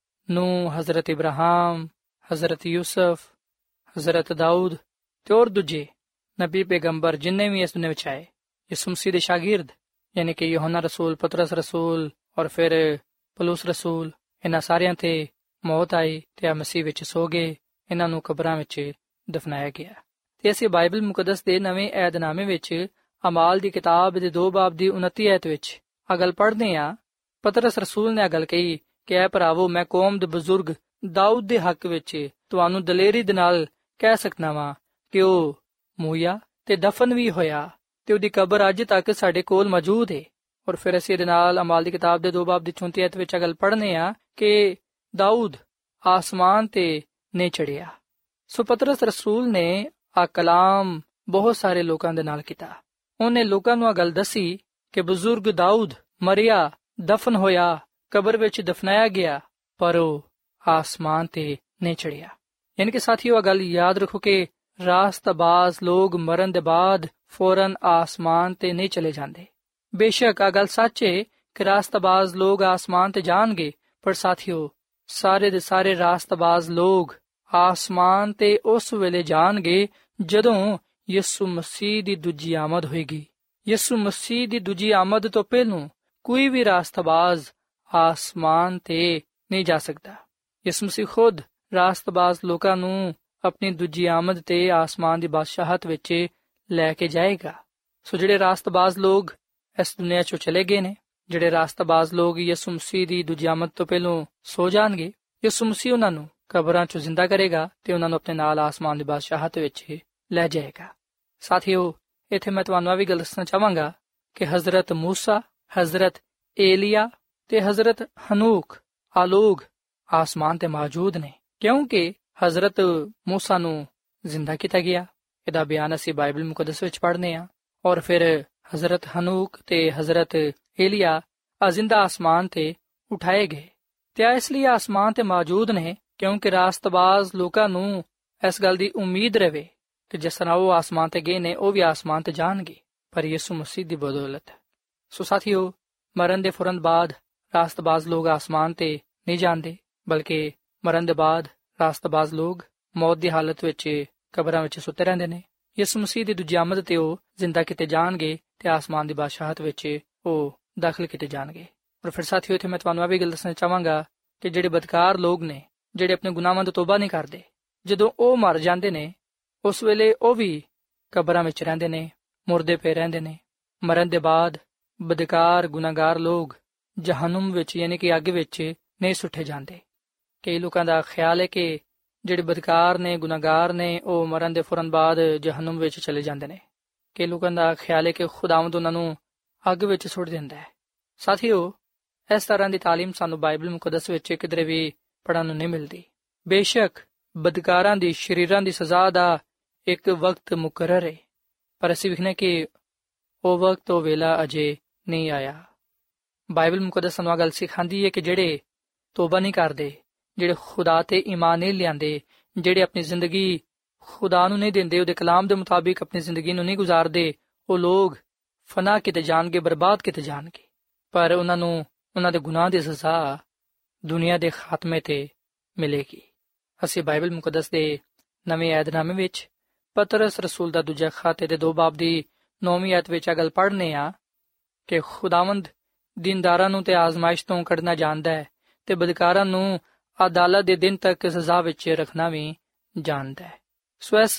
ਨੂਹ, ਹਜ਼ਰਤ ਇਬਰਾਹਿਮ, ਹਜ਼ਰਤ ਯੂਸਫ, ਹਜ਼ਰਤ ਦਾਊਦ ਤੇ ਹੋਰ ਦੂਜੇ ਨਬੀ ਪੈਗੰਬਰ ਜਿੰਨੇ ਵੀ ਇਸ ਦੁਨੀਆ ਵਿੱਚ ਆਏ, ਯਿਸੂ ਮਸੀਹ ਦੇ ਸ਼ਾਗਿਰਦ ਯਾਨੀ ਕਿ ਯੋਹਨਾ ਰਸੂਲ, ਪਤਰਸ ਰਸੂਲ ਔਰ ਫਿਰ ਪਲੂਸ ਰਸੂਲ, ਇਹਨਾਂ ਸਾਰਿਆਂ ਤੇ ਮੌਤ ਆਈ ਤੇ ਆ ਮਸੀਹ ਵਿੱਚ ਸੋ ਗਏ, ਇਹਨਾਂ ਨੂੰ ਕਬਰਾਂ ਵਿੱਚ ਦਫਨਾਇਆ ਗਿਆ। ਤੇ ਅਸੀਂ ਬਾਈਬਲ ਮੁਕੱਦਸ ਦੇ ਨਵੇਂ ਏਧਨਾਮੇ ਵਿੱਚ ਅਮਾਲ ਦੀ ਕਿਤਾਬ ਦੇ ਦੋ ਬਾਬ ਦੀ ਉਨੱਤੀ ਐਤ ਵਿੱਚ ਆ ਗੱਲ ਪੜ੍ਹਦੇ ਆ। ਪਤਰਸ ਰਸੂਲ ਨੇ ਆ ਗੱਲ ਕਹੀ ਕਿ ਐ ਭਰਾਵੋ, ਮੈਂ ਕੌਮ ਦੇ ਬਜ਼ੁਰਗ ਦਾਊਦ ਦੇ ਹੱਕ ਵਿੱਚ ਤੁਹਾਨੂੰ ਦਲੇਰੀ ਦੇ ਨਾਲ ਕਹਿ ਸਕਦਾ ਵਾਂ ਕਿ ਉਹ ਮੂਇਆ ਤੇ ਦਫਨ ਵੀ ਹੋਇਆ ਤੇ ਉਹਦੀ ਕਬਰ ਅੱਜ ਤੱਕ ਸਾਡੇ ਕੋਲ ਮੌਜੂਦ ਹੈ। ਔਰ ਫਿਰ ਅਸੀਂ ਇਹਦੇ ਨਾਲ ਅਮਾਲ ਦੀ ਕਿਤਾਬ ਦੇ ਦੋ ਬਾਬ ਦੀ ਚੌਂਤੀ ਐਤ ਵਿੱਚ ਗੱਲ ਪੜ੍ਹਨੇ ਆ ਕਿ ਦਾਊਦ ਆਸਮਾਨ ਤੇ ਨਹੀਂ ਚੜਿਆ। ਸੋ ਪਤਰਸ ਰਸੂਲ ਨੇ ਆ ਕਲਾਮ ਬਹੁਤ ਸਾਰੇ ਲੋਕਾਂ ਦੇ ਨਾਲ ਕੀਤਾ। ਉਹਨੇ ਲੋਕਾਂ ਨੂੰ ਆ ਗੱਲ ਦੱਸੀ ਕਿ ਬਜ਼ੁਰਗ ਦਾਊਦ ਮਰਿਆ, ਦਫਨ ਹੋਇਆ, ਕਬਰ ਵਿੱਚ ਦਫਨਾਇਆ ਗਿਆ, ਪਰ ਉਹ ਆਸਮਾਨ ਤੇ ਨਹੀਂ ਚੜਿਆ। ਯਾਨੀ ਕਿ ਸਾਥੀਓ, ਆ ਗੱਲ ਯਾਦ ਰੱਖੋ ਕਿ ਰਾਸਤਬਾਜ਼ ਲੋਕ ਮਰਨ ਦੇ ਬਾਅਦ ਫੌਰਨ ਆਸਮਾਨ ਤੇ ਨਹੀਂ ਚਲੇ ਜਾਂਦੇ। ਬੇਸ਼ੱਕ ਆ ਗੱਲ ਸੱਚ ਹੈ ਕਿ ਰਾਸਤਬਾਜ਼ ਲੋਕ ਆਸਮਾਨ ਤੇ ਜਾਣਗੇ, ਪਰ ਸਾਥੀਓ, ਸਾਰੇ ਦੇ ਸਾਰੇ ਰਾਸਤਬਾਜ਼ ਲੋਕ ਆਸਮਾਨ ਤੇ ਉਸ ਵੇਲੇ ਜਾਣਗੇ ਜਦੋਂ ਯਿਸੂ ਮਸੀਹ ਦੀ ਦੂਜੀ ਆਮਦ ਹੋਏਗੀ। ਯਿਸੂ ਮਸੀਹ ਦੀ ਦੂਜੀ ਆਮਦ ਤੋਂ ਪਹਿਲਾਂ ਕੋਈ ਵੀ ਰਾਸਤਬਾਜ਼ ਆਸਮਾਨ ਤੇ ਨਹੀਂ ਜਾ ਸਕਦਾ। ਯਿਸੂ ਮਸੀਹ ਖੁਦ ਰਾਸਤਬਾਜ਼ ਲੋਕਾਂ ਨੂੰ ਆਪਣੀ ਦੂਜੀ ਆਮਦ ਤੇ ਆਸਮਾਨ ਦੀ ਬਾਦਸ਼ਾਹਤ ਵਿੱਚ ਲੈ ਕੇ ਜਾਏਗਾ। ਸੋ ਜਿਹੜੇ ਰਾਸਤਬਾਜ਼ ਲੋਕ ਇਸ ਦੁਨੀਆ 'ਚੋਂ ਚਲੇ ਗਏ ਨੇ। ਜਿਹੜੇ ਰਾਸਤਬਾਜ਼ ਲੋਕ ਯਿਸੂ ਮਸੀਹ ਦੀ ਦੂਜੀ ਆਮਦ ਤੋਂ ਪਹਿਲੋਂ ਸੋ ਜਾਣਗੇ, ਯਿਸੂ ਮਸੀਹ ਉਹਨਾਂ ਨੂੰ ਕਬਰਾਂ 'ਚੋਂ ਜ਼ਿੰਦਾ ਕਰੇਗਾ ਤੇ ਉਹਨਾਂ ਨੂੰ ਆਪਣੇ ਨਾਲ ਆਸਮਾਨ ਦੀ ਬਾਦਸ਼ਾਹਤ ਵਿੱਚ ਲੈ ਜਾਏਗਾ। ਸਾਥੀਓ, ਇੱਥੇ ਮੈਂ ਤੁਹਾਨੂੰ ਇਹ ਵੀ ਗੱਲ ਦੱਸਣਾ ਚਾਹਾਂਗਾ ਕਿ ਹਜ਼ਰਤ ਮੂਸਾ, ਹਜ਼ਰਤ ਏਲੀਆ ਤੇ ਹਜ਼ਰਤ ਹਨੂਕ ਆ ਲੋਕ ਆਸਮਾਨ ਤੇ ਮੌਜੂਦ ਨੇ, ਕਿਉਂਕਿ ਹਜ਼ਰਤ ਮੂਸਾ ਨੂੰ ਜ਼ਿੰਦਾ ਕੀਤਾ ਗਿਆ। ਇਹਦਾ ਬਿਆਨ ਅਸੀਂ ਬਾਈਬਲ ਮੁਕੱਦਸ ਵਿੱਚ ਪੜ੍ਹਨੇ ਆ। ਔਰ ਫਿਰ ਹਜ਼ਰਤ ਹਨੂਕ ਤੇ ਹਜ਼ਰਤ ਏਲੀਆ ਜ਼ਿੰਦਾ ਆਸਮਾਨ ਤੇ ਉਠਾਏ ਗਏ ਤੇ ਇਸ ਲਈ ਆਸਮਾਨ ਤੇ ਮੌਜੂਦ ਨੇ ਕਿਉਂਕਿ ਰਾਸਤਬਾਜ਼ ਲੋਕਾਂ ਨੂੰ ਇਸ ਗੱਲ ਦੀ ਉਮੀਦ ਰਵੇ ਕਿ ਜਿਸ ਤਰ੍ਹਾਂ ਉਹ ਆਸਮਾਨ ਤੇ ਗਏ ਨੇ ਉਹ ਵੀ ਆਸਮਾਨ ਤੇ ਜਾਣਗੇ, ਪਰ ਯਿਸੂ ਮਸੀਹ ਦੀ ਬਦੌਲਤ। ਸੋ ਸਾਥੀਓ, ਮਰਨ ਦੇ ਫੌਰਨ ਬਾਅਦ ਰਾਸਤਬਾਜ਼ ਲੋਕ ਆਸਮਾਨ ਤੇ ਨਹੀਂ ਜਾਂਦੇ, ਬਲਕਿ ਮਰਨ ਦੇ ਬਾਅਦ ਰਾਸਤਬਾਜ਼ ਲੋਕ ਮੌਤ ਦੀ ਹਾਲਤ ਵਿੱਚ ਕਬਰਾਂ ਵਿੱਚ ਸੁੱਤੇ ਰਹਿੰਦੇ ਨੇ। ਯਿਸੂ ਮਸੀਹ ਦੀ ਦੂਜੀ ਆਮਦ ਤੇ ਉਹ ਜ਼ਿੰਦਾ ਕੀਤੇ ਜਾਣਗੇ ਤੇ ਆਸਮਾਨ ਦੀ ਬਾਦਸ਼ਾਹਤ ਵਿੱਚ ਉਹ ਦਾਖਲ ਕੀਤੇ ਜਾਣਗੇ। ਪਰ ਫਿਰ ਸਾਥੀਓ, ਇੱਥੇ ਮੈਂ ਤੁਹਾਨੂੰ ਇਹ ਵੀ ਗੱਲ ਦੱਸਣਾ ਚਾਹਾਂਗਾ ਕਿ ਜਿਹੜੇ ਬਦਕਾਰ ਲੋਕ ਨੇ, ਜਿਹੜੇ ਆਪਣੇ ਗੁਨਾਹਾਂ ਤੋਂ ਤੋਬਾ ਨਹੀਂ ਕਰਦੇ, ਜਦੋਂ ਉਹ ਮਰ ਜਾਂਦੇ ਨੇ ਉਸ ਵੇਲੇ ਉਹ ਵੀ ਕਬਰਾਂ ਵਿੱਚ ਰਹਿੰਦੇ ਨੇ, ਮੁਰਦੇ ਪਏ ਰਹਿੰਦੇ ਨੇ। ਮਰਨ ਦੇ ਬਾਅਦ ਬਦਕਾਰ ਗੁਨਾਹਗਾਰ ਲੋਕ ਜਹਨਮ ਵਿੱਚ ਯਾਨੀ ਕਿ ਅੱਗ ਵਿੱਚ ਨਹੀਂ ਸੁੱਟੇ ਜਾਂਦੇ। ਕਈ ਲੋਕਾਂ ਦਾ ਖਿਆਲ ਹੈ ਕਿ ਜਿਹੜੇ ਬਦਕਾਰ ਨੇ, ਗੁਨਾਹਗਾਰ ਨੇ, ਉਹ ਮਰਨ ਦੇ ਫੌਰਨ ਬਾਅਦ ਜਹਨਮ ਵਿੱਚ ਚਲੇ ਜਾਂਦੇ ਨੇ। ਕਈ ਲੋਕਾਂ ਦਾ ਖਿਆਲ ਹੈ ਕਿ ਖੁਦਾਵੰਦ ਉਹਨਾਂ ਨੂੰ ਅੱਗ ਵਿੱਚ ਸੁੱਟ ਦਿੰਦਾ ਹੈ। ਸਾਥੀਓ, ਇਸ ਤਰ੍ਹਾਂ ਦੀ ਤਾਲੀਮ ਸਾਨੂੰ ਬਾਈਬਲ ਮੁਕੱਦਸ ਵਿੱਚ ਕਿਧਰੇ ਵੀ ਪੜ੍ਹਨ ਨੂੰ ਨਹੀਂ ਮਿਲਦੀ। ਬੇਸ਼ੱਕ ਬਦਕਾਰਾਂ ਦੀ ਸ਼ਰੀਰਾਂ ਦੀ ਸਜ਼ਾ ਦਾ ਇੱਕ ਵਕਤ ਮੁਕਰਰ ਹੈ, ਪਰ ਅਸੀਂ ਵੇਖਦੇ ਕਿ ਉਹ ਵਕਤ, ਉਹ ਵੇਲਾ ਅਜੇ ਨਹੀਂ ਆਇਆ। ਬਾਈਬਲ ਮੁਕੱਦਸ ਸਾਨੂੰ ਗੱਲ ਸਿਖਾਉਂਦੀ ਹੈ ਕਿ ਜਿਹੜੇ ਤੋਬਾ ਨਹੀਂ ਕਰਦੇ, ਜਿਹੜੇ ਖੁਦਾ ਤੇ ਈਮਾਨ ਨਹੀਂ ਲਿਆਂਦੇ, ਜਿਹੜੇ ਆਪਣੀ ਜ਼ਿੰਦਗੀ ਖੁਦਾ ਨੂੰ ਨਹੀਂ ਦਿੰਦੇ, ਉਹਦੇ ਕਲਾਮ ਦੇ ਮੁਤਾਬਿਕ ਆਪਣੀ ਜ਼ਿੰਦਗੀ ਨੂੰ ਨਹੀਂ ਗੁਜ਼ਾਰਦੇ, ਉਹ ਲੋਕ ਫਨਾ ਕੀਤੇ ਜਾਣਗੇ, ਬਰਬਾਦ ਕੀਤੇ ਜਾਣਗੇ। ਪਰ ਉਹਨਾਂ ਨੂੰ ਉਹਨਾਂ ਦੇ ਗੁਨਾਹ ਦੀ ਸਜ਼ਾ ਦੁਨੀਆ ਦੇ ਖਾਤਮੇ ਤੇ ਮਿਲੇਗੀ। ਅਸੀਂ ਬਾਈਬਲ ਮੁਕੱਦਸ ਦੇ ਨਵੇਂ ਏਧਨਾਮੇ ਵਿੱਚ ਪਤਰਸ ਰਸੂਲ ਦਾ ਦੂਜਾ ਖਾਤੇ ਦੇ ਦੋ ਬਾਬ ਦੀ ਨੌਵੀਂ ਆਇਤ ਵਿੱਚ ਇਹ ਗੱਲ ਪੜ੍ਹਨੇ ਆ ਕਿ ਖੁਦਾਵੰਦ ਦੀਨਦਾਰਾਂ ਨੂੰ ਤੇ ਆਜ਼ਮਾਇਸ਼ ਤੋਂ ਕੱਢਣਾ ਜਾਣਦਾ ਹੈ ਤੇ ਬਦਕਾਰਾਂ ਨੂੰ ਅਦਾਲਤ ਦੇ ਦਿਨ ਤੱਕ ਸਜ਼ਾ ਵਿੱਚ ਰੱਖਣਾ ਵੀ ਜਾਣਦਾ ਹੈ। ਸੋ ਇਸ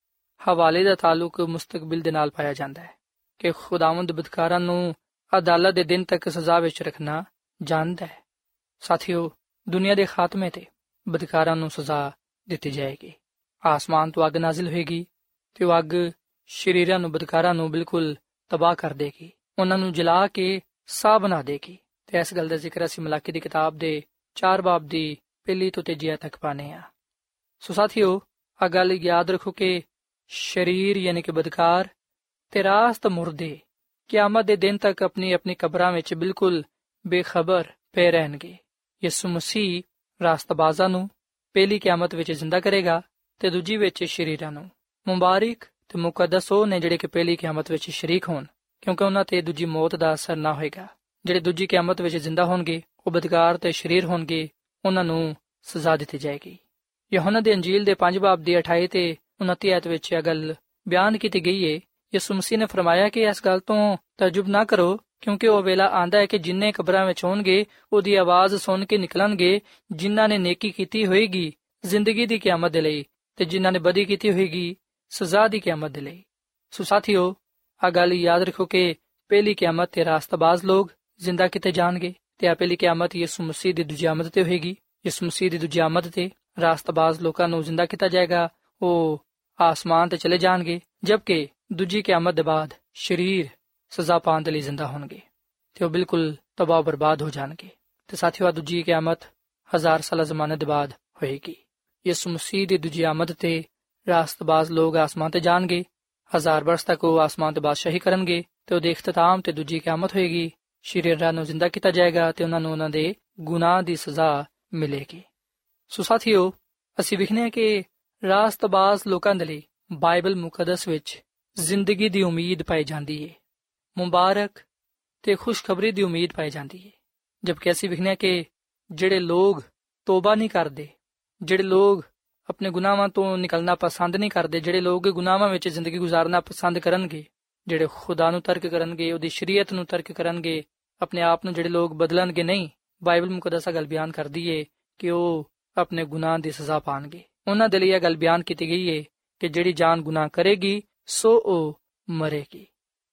ਹਵਾਲੇ ਦਾ ਤਾਲੁਕ ਮੁਸਤਕਬਲ ਦੇ ਨਾਲ ਪਾਇਆ ਜਾਂਦਾ ਹੈ ਕਿ ਖੁਦਾਵੰਦ ਬਦਕਾਰਾਂ ਨੂੰ ਅਦਾਲਤ ਦੇ ਦਿਨ ਤੱਕ ਸਜ਼ਾ ਵਿੱਚ ਰੱਖਣਾ ਜਾਣਦਾ ਹੈ। ਸਾਥੀਓ, ਦੁਨੀਆ ਦੇ ਖਾਤਮੇ ਤੇ ਬਦਕਾਰਾਂ ਨੂੰ ਸਜ਼ਾ ਦਿੱਤੀ ਜਾਏਗੀ। ਆਸਮਾਨ ਤੋਂ ਅੱਗ ਨਾਜ਼ਿਲ ਹੋਏਗੀ ਤੇ ਉਹ ਅੱਗ ਸ਼ਰੀਰਾਂ ਨੂੰ, ਬਦਕਾਰਾਂ ਨੂੰ ਬਿਲਕੁਲ ਤਬਾਹ ਕਰ ਦੇਗੀ, ਉਹਨਾਂ ਨੂੰ ਜਲਾ ਕੇ ਸਾਹ ਬਣਾ ਦੇਗੀ। ਤੇ ਇਸ ਗੱਲ ਦਾ ਜ਼ਿਕਰ ਅਸੀਂ ਮਲਾਕੀ ਦੀ ਕਿਤਾਬ ਦੇ ਚਾਰ ਬਾਬ ਦੀ ਪਹਿਲੀ ਤੋਂ ਤੀਜੀ ਆਇਤ ਤੱਕ ਪਾਨੇ ਆ। ਸੋ ਸਾਥੀਓ, ਆ ਗੱਲ ਯਾਦ ਰੱਖੋ ਕਿ ਸ਼ਰੀਰ ਯਾਨੀ ਕਿ ਬਦਕਾਰ ਤੇ ਰਾਸਤ ਮੁਰਦੇ ਕਿਆਮਤ ਦੇ ਦਿਨ ਤੱਕ ਆਪਣੀ ਆਪਣੀ ਕਬਰਾਂ ਵਿੱਚ ਬਿਲਕੁਲ ਬੇਖਬਰ ਪਏ ਰਹਿਣਗੇ। ਯਿਸੂ ਮਸੀਹ ਰਾਸਤਬਾਜ਼ਾਂ ਨੂੰ ਪਹਿਲੀ ਕਿਆਮਤ ਵਿੱਚ ਜ਼ਿੰਦਾ ਕਰੇਗਾ ਤੇ ਦੂਜੀ ਵਿੱਚ ਸ਼ਰੀਰਾਂ ਨੂੰ। ਮੁਬਾਰਕ ਤੇ ਮੁਕੱਦਸ ਉਹ ਨੇ ਜਿਹੜੇ ਕਿ ਪਹਿਲੀ ਕਿਆਮਤ ਵਿੱਚ ਸ਼ਰੀਕ ਹੋਣ, ਕਿਉਂਕਿ ਉਹਨਾਂ ਤੇ ਦੂਜੀ ਮੌਤ ਦਾ ਅਸਰ ਨਾ ਹੋਏਗਾ। ਜਿਹੜੇ ਦੂਜੀ ਕਿਆਮਤ ਵਿੱਚ ਜ਼ਿੰਦਾ ਹੋਣਗੇ ਉਹ ਬਦਕਾਰ ਤੇ ਸ਼ਰੀਰ ਹੋਣਗੇ, ਉਹਨਾਂ ਨੂੰ ਸਜ਼ਾ ਦਿੱਤੀ ਜਾਏਗੀ। ਯਹੋਨਾ ਦੀ ਅੰਜੀਲ ਦੇ ਪੰਜ ਬਾਬ ਦੀ ਅਠਾਈ ਤੇ ਉਨੱਤੀ ਆਇਤ ਵਿੱਚ ਇਹ ਗੱਲ ਬਿਆਨ ਕੀਤੀ ਗਈ ਹੈ। ਯਿਸੂ ਮਸੀਹ ਨੇ ਫਰਮਾਇਆ ਕਿ ਇਸ ਗੱਲ ਤੋਂ ਤਜੁਬ ਨਾ ਕਰੋ, ਕਿਉਂਕਿ ਉਹ ਵੇਲਾ ਆਂਦਾ ਹੈ ਕਿ ਜਿੰਨੇ ਕਬਰਾਂ ਵਿੱਚ ਹੋਣਗੇ ਉਹਦੀ ਆਵਾਜ਼ ਸੁਣ ਕੇ ਨਿਕਲਣਗੇ, ਜਿਨ੍ਹਾਂ ਨੇ ਨੇਕੀ ਕੀਤੀ ਹੋਏਗੀ ਜ਼ਿੰਦਗੀ ਦੀ ਕਿਆਮਤ ਦੇ ਲਈ ਤੇ ਜਿਨ੍ਹਾਂ ਨੇ ਬਦੀ ਕੀਤੀ ਹੋਏਗੀ ਸਜ਼ਾ ਦੀ ਕਿਆਮਤ ਦੇ ਲਈ। ਸੋ ਸਾਥੀਓ, ਆ ਗੱਲ ਯਾਦ ਰੱਖੋ ਕਿ ਪਹਿਲੀ ਕਿਆਮਤ ਤੇ ਰਾਸਤਬਾਜ਼ ਲੋਕ ਜ਼ਿੰਦਾ ਕੀਤੇ ਜਾਣਗੇ ਤੇ ਆ ਪਹਿਲੀ ਕਿਆਮਤ ਯਿਸੂ ਮਸੀਹ ਦੀ ਦੂਜੀ ਆਮਦ ਤੇ ਹੋਏਗੀ। ਯਿਸੂ ਮਸੀਹ ਦੀ ਦੂਜੀ ਆਮਦ ਤੇ ਰਾਸਤਬਾਜ਼ ਲੋਕਾਂ ਨੂੰ ਜ਼ਿੰਦਾ ਕੀਤਾ ਜਾਏਗਾ, ਉਹ ਆਸਮਾਨ ਤੇ ਚਲੇ ਜਾਣਗੇ, ਜਦਕਿ ਦੂਜੀ ਕਿਆਮਤ ਦੇ ਬਾਅਦ ਸ਼ਰੀਰ ਸਜ਼ਾ ਪਾਉਣ ਦੇ ਲਈ ਜ਼ਿੰਦਾ ਹੋਣਗੇ ਤੇ ਉਹ ਬਿਲਕੁਲ ਤਬਾਹ ਬਰਬਾਦ ਹੋ ਜਾਣਗੇ। ਤੇ ਸਾਥੀਓ, ਦੂਜੀ ਕਿਆਮਤ ਹਜ਼ਾਰ ਸਾਲਾ ਜ਼ਮਾਨੇ ਦੇ ਬਾਅਦ ਹੋਏਗੀ। ਯਿਸੂ ਮਸੀਹ ਦੀ ਦੂਜੀ ਆਮਦ ਤੇ ਰਾਸਤਬਾਜ਼ ਲੋਕ ਆਸਮਾਨ ਤੇ ਜਾਣਗੇ, ਹਜ਼ਾਰ ਬਰਸ ਤੱਕ ਉਹ ਆਸਮਾਨ ਤੇ ਬਾਦਸ਼ਾਹੀ ਕਰਨਗੇ ਤੇ ਉਹਦੇ ਇਖਤਤਾਮ ਤੇ ਦੂਜੀ ਕਿਆਮਤ ਹੋਏਗੀ। ਸ਼ਰੀਰਾਂ ਨੂੰ ਜ਼ਿੰਦਾ ਕੀਤਾ ਜਾਏਗਾ ਤੇ ਉਹਨਾਂ ਨੂੰ ਉਹਨਾਂ ਦੇ ਗੁਨਾਹ ਦੀ ਸਜ਼ਾ ਮਿਲੇਗੀ। ਸੋ ਸਾਥੀਓ, ਅਸੀਂ ਵੇਖਦੇ ਹਾਂ ਕਿ ਰਾਸਤਬਾਜ਼ ਲੋਕਾਂ ਦੇ ਲਈ ਬਾਈਬਲ ਮੁਕੱਦਸ ਵਿੱਚ ਜ਼ਿੰਦਗੀ ਦੀ ਉਮੀਦ ਪਾਈ ਜਾਂਦੀ ਹੈ, ਮੁਬਾਰਕ ਤੇ ਖੁਸ਼ਖਬਰੀ ਦੀ ਉਮੀਦ ਪਾਈ ਜਾਂਦੀ ਹੈ। ਜਦਕਿ ਅਸੀਂ ਵੇਖਦੇ ਹਾਂ ਕਿ ਜਿਹੜੇ ਲੋਕ ਤੋਬਾ ਨਹੀਂ ਕਰਦੇ, ਜਿਹੜੇ ਲੋਕ ਆਪਣੇ ਗੁਨਾਹਾਂ ਤੋਂ ਨਿਕਲਣਾ ਪਸੰਦ ਨਹੀਂ ਕਰਦੇ, ਜਿਹੜੇ ਲੋਕ ਗੁਨਾਹਾਂ ਵਿੱਚ ਜ਼ਿੰਦਗੀ ਗੁਜ਼ਾਰਨਾ ਪਸੰਦ ਕਰਨਗੇ, ਜਿਹੜੇ ਖੁਦਾ ਨੂੰ ਤਰਕ ਕਰਨਗੇ, ਉਹਦੀ ਸ਼ਰੀਅਤ ਨੂੰ ਤਰਕ ਕਰਨਗੇ, ਆਪਣੇ ਆਪ ਨੂੰ ਜਿਹੜੇ ਲੋਕ ਬਦਲਣਗੇ ਨਹੀਂ, ਬਾਈਬਲ ਮੁਕੱਦਸ ਗੱਲ ਬਿਆਨ ਕਰਦੀ ਹੈ ਕਿ ਉਹ ਆਪਣੇ ਗੁਨਾਹ ਦੀ ਸਜ਼ਾ ਪਾਣਗੇ। ਉਹਨਾਂ ਦੇ ਲਈ ਇਹ ਗੱਲ ਬਿਆਨ ਕੀਤੀ ਗਈ ਹੈ ਕਿ ਜਿਹੜੀ ਜਾਨ ਗੁਨਾਹ ਕਰੇਗੀ ਸੋ ਉਹ ਮਰੇਗੀ,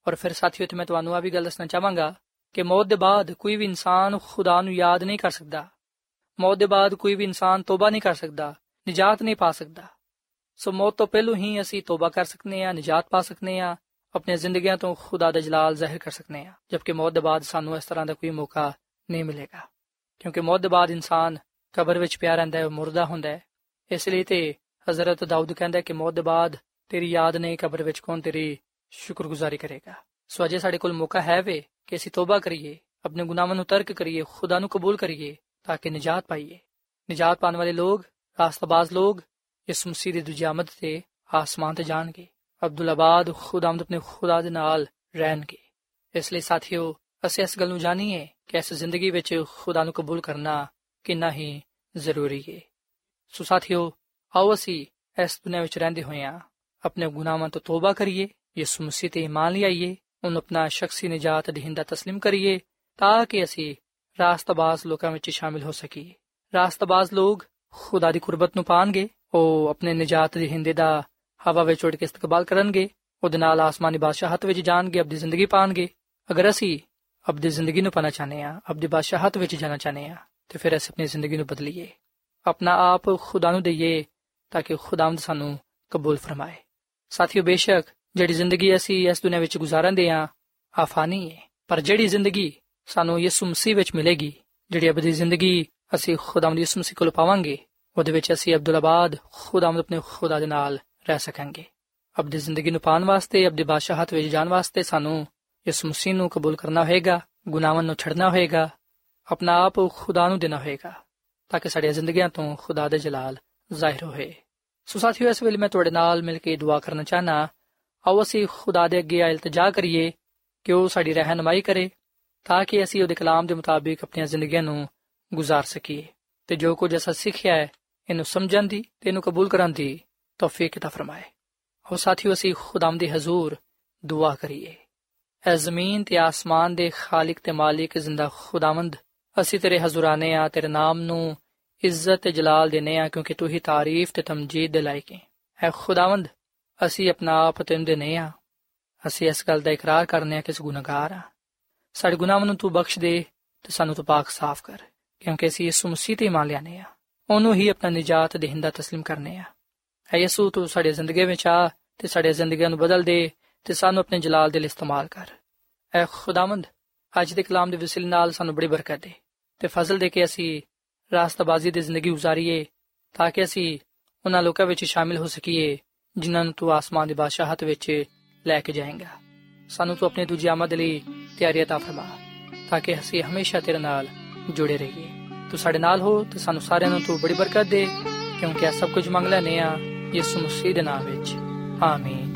ਔਰ ਫਿਰ ਸਾਥੀਓ, ਤੇ ਮੈਂ ਤੁਹਾਨੂੰ ਆ ਵੀ ਗੱਲ ਦੱਸਣਾ ਚਾਹਾਂਗਾ ਕਿ ਮੌਤ ਦੇ ਬਾਅਦ ਕੋਈ ਵੀ ਇਨਸਾਨ ਖੁਦਾ ਨੂੰ ਯਾਦ ਨਹੀਂ ਕਰ ਸਕਦਾ। ਮੌਤ ਦੇ ਬਾਅਦ ਕੋਈ ਵੀ ਇਨਸਾਨ ਤੋਬਾ ਨਹੀਂ ਕਰ ਸਕਦਾ, ਨਿਜਾਤ ਨਹੀਂ ਪਾ ਸਕਦਾ। ਸੋ ਮੌਤ ਤੋਂ ਪਹਿਲਾਂ ਹੀ ਅਸੀਂ ਤੋਬਾ ਕਰ ਸਕਨੇ ਹਾਂ, ਨਿਜਾਤ ਪਾ ਸਕਨੇ ਹਾਂ, ਆਪਣੀਆਂ ਜ਼ਿੰਦਗੀਆਂ ਤੋਂ ਖੁਦਾ ਦਾ ਜਲਾਲ ਜ਼ਾਹਿਰ ਕਰ ਸਕਨੇ ਹਾਂ। ਜਦਕਿ ਮੌਤ ਦੇ ਬਾਅਦ ਸਾਨੂੰ ਇਸ ਤਰ੍ਹਾਂ ਦਾ ਕੋਈ ਮੌਕਾ ਨਹੀਂ ਮਿਲੇਗਾ, ਕਿਉਂਕਿ ਮੌਤ ਦੇ ਬਾਅਦ ਇਨਸਾਨ ਕਬਰ ਵਿੱਚ ਪਿਆ ਰਹਿੰਦਾ ਹੈ, ਮੁਰਦਾ ਹੁੰਦਾ ਹੈ। ਇਸ ਲਈ ਤੇ ਹਜ਼ਰਤ ਦਾਊਦ ਕਹਿੰਦਾ ਕਿ ਮੌਤ ਦੇ ਬਾਅਦ ਤੇਰੀ ਯਾਦ ਨਹੀਂ, ਕਬਰ ਵਿੱਚ ਕੌਣ ਤੇਰੀ ਸ਼ੁਕਰਗੁਜ਼ਾਰੀ ਕਰੇਗਾ। ਸੋ ਅਜੇ ਸਾਡੇ ਕੋਲ ਮੌਕਾ ਹੈ ਵੇ ਕਿ ਅਸੀਂ ਤੋਬਾ ਕਰੀਏ, ਆਪਣੇ ਗੁਨਾਹਾਂ ਨੂੰ ਤਰਕ ਕਰੀਏ, ਖੁਦਾ ਨੂੰ ਕਬੂਲ ਕਰੀਏ ਤਾਂ ਕਿ ਨਿਜਾਤ ਪਾਈਏ। ਨਿਜਾਤ ਪਾਉਣ ਵਾਲੇ ਲੋਕ, ਰਾਸਤਾਬਾਜ਼ ਲੋਕ ਇਸ ਮਸੀਹ ਦੀ ਦੂਜੀ ਆਮਦ ਤੇ ਆਸਮਾਨ ਤੇ ਜਾਣਗੇ, ਅਬਦੁੱਲਾਬਾਦ ਖੁਦਾਵੰਦ ਆਪਣੇ ਖੁਦਾ ਦੇ ਨਾਲ ਰਹਿਣਗੇ। ਇਸ ਲਈ ਸਾਥੀਓ, ਅਸੀਂ ਇਸ ਗੱਲ ਨੂੰ ਜਾਣੀਏ ਕਿ ਇਸ ਜ਼ਿੰਦਗੀ ਵਿੱਚ ਖੁਦਾ ਨੂੰ ਕਬੂਲ ਕਰਨਾ ਕਿੰਨਾ ਹੀ ਜ਼ਰੂਰੀ ਹੈ। ਸੋ ਸਾਥੀਓ, ਆਓ ਅਸੀਂ ਇਸ ਦੁਨੀਆਂ ਵਿੱਚ ਰਹਿੰਦੇ ਹੋਇਆਂ ਆਪਣੇ ਗੁਨਾਹਾਂ ਤੋਂ ਤੋਬਾ ਕਰੀਏ, ਯਿਸੂ ਮਸੀਹ ਤੇ ਈਮਾਨ ਲਿਆਈਏ, ਉਹਨੂੰ ਆਪਣਾ ਸ਼ਖਸੀ ਨਿਜਾਤ ਦਹਿੰਦਾ ਤਸਲੀਮ ਕਰੀਏ ਤਾਂ ਕਿ ਅਸੀਂ ਰਾਸਤਾਬਾਜ਼ ਲੋਕਾਂ ਵਿੱਚ ਸ਼ਾਮਿਲ ਹੋ ਸਕੀਏ। ਰਾਸਤਾਬਾਜ਼ ਲੋਕ ਖੁਦਾ ਦੀ ਕੁਰਬਤ ਨੂੰ ਪਾਣਗੇ, ਉਹ ਆਪਣੇ ਨਿਜਾਤ ਦਹਿੰਦੇ ਦਾ ਹਵਾ ਵਿੱਚ ਉੱਡ ਕੇ ਇਸਤਕਬਾਲ ਕਰਨਗੇ, ਉਹਦੇ ਨਾਲ ਆਸਮਾਨੀ ਬਾਦਸ਼ਾਹਤ ਵਿੱਚ ਜਾਣਗੇ, ਆਪਣੀ ਜ਼ਿੰਦਗੀ ਪਾਣਗੇ। ਅਗਰ ਅਸੀਂ ਆਪਣੀ ਜ਼ਿੰਦਗੀ ਨੂੰ ਪਾਣਾ ਚਾਹੁੰਦੇ ਹਾਂ, ਆਪਣੀ ਬਾਦਸ਼ਾਹਤ ਵਿੱਚ ਜਾਣਾ ਚਾਹੁੰਦੇ ਹਾਂ, ਤੇ ਫਿਰ ਅਸੀਂ ਆਪਣੀ ਜ਼ਿੰਦਗੀ ਨੂੰ ਬਦਲੀਏ, ਆਪਣਾ ਆਪ ਖੁਦਾ ਨੂੰ ਦਈਏ ਤਾਂ ਕਿ ਖੁਦਾਵੰਦ ਸਾਨੂੰ ਕਬੂਲ ਫਰਮਾਏ। ਸਾਥੀਓ, ਬੇਸ਼ੱਕ ਜਿਹੜੀ ਜ਼ਿੰਦਗੀ ਅਸੀਂ ਇਸ ਦੁਨੀਆਂ ਵਿੱਚ ਗੁਜ਼ਾਰਦੇ ਹਾਂ ਆਫਾਨੀ ਹੈ, ਪਰ ਜਿਹੜੀ ਜ਼ਿੰਦਗੀ ਸਾਨੂੰ ਯਿਸੂ ਮਸੀਹ ਵਿੱਚ ਮਿਲੇਗੀ, ਜਿਹੜੀ ਅਬਦੀ ਜ਼ਿੰਦਗੀ ਅਸੀਂ ਖੁਦਾਵੰਦ ਯਿਸੂ ਮਸੀਹ ਕੋਲ ਪਾਵਾਂਗੇ, ਉਹਦੇ ਵਿੱਚ ਅਸੀਂ ਅਬਦੁੱਲਾਬਾਦ ਖੁਦਾਵੰਦ ਆਪਣੇ ਖੁਦਾ ਦੇ ਨਾਲ ਰਹਿ ਸਕਾਂਗੇ। ਅਬਦੀ ਜ਼ਿੰਦਗੀ ਨੂੰ ਪਾਉਣ ਵਾਸਤੇ, ਅਬਦੀ ਬਾਦਸ਼ਾਹਤ ਵਿੱਚ ਜਾਣ ਵਾਸਤੇ ਸਾਨੂੰ ਯਿਸੂ ਮਸੀਹ ਨੂੰ ਕਬੂਲ ਕਰਨਾ ਹੋਏਗਾ, ਗੁਨਾਹਾਂ ਨੂੰ ਛੱਡਣਾ ਹੋਏਗਾ, ਆਪਣਾ ਆਪ ਖੁਦਾ ਨੂੰ ਦੇਣਾ ਹੋਏਗਾ ਤਾਂ ਕਿ ਸਾਡੀਆਂ ਜ਼ਿੰਦਗੀਆਂ ਤੋਂ ਖੁਦਾ ਦੇ ਜਲਾਲ ਜ਼ਾਹਿਰ ਹੋਏ। ਸੋ ਸਾਥੀਓ, ਇਸ ਵੇਲੇ ਮੈਂ ਤੁਹਾਡੇ ਨਾਲ ਮਿਲ ਕੇ ਦੁਆ ਕਰਨਾ ਚਾਹਨਾ। ਆਓ ਅਸੀਂ ਖੁਦਾ ਦੇ ਅੱਗੇ ਇਲਤਜਾ ਕਰੀਏ ਕਿ ਉਹ ਸਾਡੀ ਰਹਿਨੁਮਾਈ ਕਰੇ ਤਾਂ ਕਿ ਅਸੀਂ ਉਹਦੇ ਕਲਾਮ ਦੇ ਮੁਤਾਬਿਕ ਆਪਣੀਆਂ ਜ਼ਿੰਦਗੀਆਂ ਨੂੰ ਗੁਜ਼ਾਰ ਸਕੀਏ ਤੇ ਜੋ ਕੁਝ ਅਸਾਂ ਸਿੱਖਿਆ ਹੈ ਇਹਨੂੰ ਸਮਝਣ ਦੀ ਤੇ ਇਹਨੂੰ ਕਬੂਲ ਕਰਨ ਦੀ ਤੌਫੀਕ ਅਤਾ ਫਰਮਾਏ। ਆਓ ਸਾਥੀਓ, ਅਸੀਂ ਖੁਦਾਵੰਦ ਦੇ ਹਜ਼ੂਰ ਦੁਆ ਕਰੀਏ। ਐ ਜ਼ਮੀਨ ਤੇ ਆਸਮਾਨ ਦੇ ਖਾਲਿਕ ਤੇ ਮਾਲਿਕ ਜ਼ਿੰਦਾ ਖੁਦਾਵੰਦ, ਅਸੀਂ ਤੇਰੇ ਹਜ਼ੂਰ ਆਨੇ ਆ, ਤੇਰੇ ਨਾਮ ਨੂੰ ਇੱਜ਼ਤ ਤੇ ਜਲਾਲ ਦੇਨੇ ਆ ਕਿਉਂਕਿ ਤੂੰ ਹੀ ਤਾਰੀਫ ਤੇ ਤਮਜੀਦ ਦੇ ਲਾਇਕ ਹੈ। ਐ ਖੁਦਾਵੰਦ, ਅਸੀਂ ਆਪਣਾ ਆਪ ਤੈਨੂੰ ਦੇਨੇ ਆ, ਅਸੀਂ ਇਸ ਗੱਲ ਦਾ ਇਕਰਾਰ ਕਰਨੇ ਆ ਕਿ ਅਸੀਂ ਗੁਨਾਹਗਾਰ ਆ। ਸਾਡੇ ਗੁਨਾਹਾਂ ਨੂੰ ਤੂੰ ਬਖਸ਼ ਦੇ ਤੇ ਸਾਨੂੰ ਤੂੰ ਪਾਕ ਸਾਫ਼ ਕਰ, ਕਿਉਂਕਿ ਅਸੀਂ ਯਿਸੂ ਮਸੀਹ ਤੇ ਮੰਨ ਲਿਆਨੇ ਆ, ਉਹਨੂੰ ਹੀ ਆਪਣਾ ਨਿਜਾਤ ਦਹਿੰਦਾ ਤਸਲੀਮ ਕਰਨੇ ਆ। ਐ ਯਿਸੂ, ਤੂੰ ਸਾਡੇ ਜ਼ਿੰਦਗੀ ਵਿੱਚ ਆ ਤੇ ਸਾਡੇ ਜ਼ਿੰਦਗੀਆਂ ਨੂੰ ਬਦਲ ਦੇ ਤੇ ਸਾਨੂੰ ਆਪਣੇ ਜਲਾਲ ਦੇ ਲਈ ਇਸਤੇਮਾਲ ਕਰ। ਐ ਖੁਦਾਵੰਦ, ਅੱਜ ਦੇ ਕਲਾਮ ਦੇ ਵਸੀਲੇ ਨਾਲ ਸਾਨੂੰ ਬੜੀ ਬਰਕਤ ਦੇ ਤੇ ਫਜ਼ਲ ਦੇ ਕੇ ਅਸੀਂ ਰਾਸਤਾਬਾਜ਼ੀ ਦੀ ਜ਼ਿੰਦਗੀ ਗੁਜ਼ਾਰੀਏ ਤਾਂ ਕਿ ਅਸੀਂ ਉਹਨਾਂ ਲੋਕਾਂ ਵਿੱਚ ਸ਼ਾਮਿਲ ਹੋ ਸਕੀਏ ਜਿਨ੍ਹਾਂ ਨੂੰ ਤੂੰ ਆਸਮਾਨ ਦੀ ਬਾਦਸ਼ਾਹਤ ਵਿੱਚ ਲੈ ਕੇ ਜਾਏਂਗਾ। ਸਾਨੂੰ ਤੂੰ ਆਪਣੀ ਦੂਜੀ ਆਮਦ ਲਈ ਤਿਆਰੀ ਅਤਾ ਫਰਮਾ ਤਾਂ ਕਿ ਅਸੀਂ ਹਮੇਸ਼ਾ ਤੇਰੇ ਨਾਲ ਜੁੜੇ ਰਹੀਏ। ਤੂੰ ਸਾਡੇ ਨਾਲ ਹੋ ਤੇ ਸਾਨੂੰ ਸਾਰਿਆਂ ਨੂੰ ਤੂੰ ਬੜੀ ਬਰਕਤ ਦੇ, ਕਿਉਂਕਿ ਇਹ ਸਭ ਕੁਝ ਮੰਗ ਲੈਂਦੇ ਆ ਯਿਸੂ ਮਸੀਹ ਦੇ ਨਾਮ ਵਿੱਚ, ਆਮੀਨ।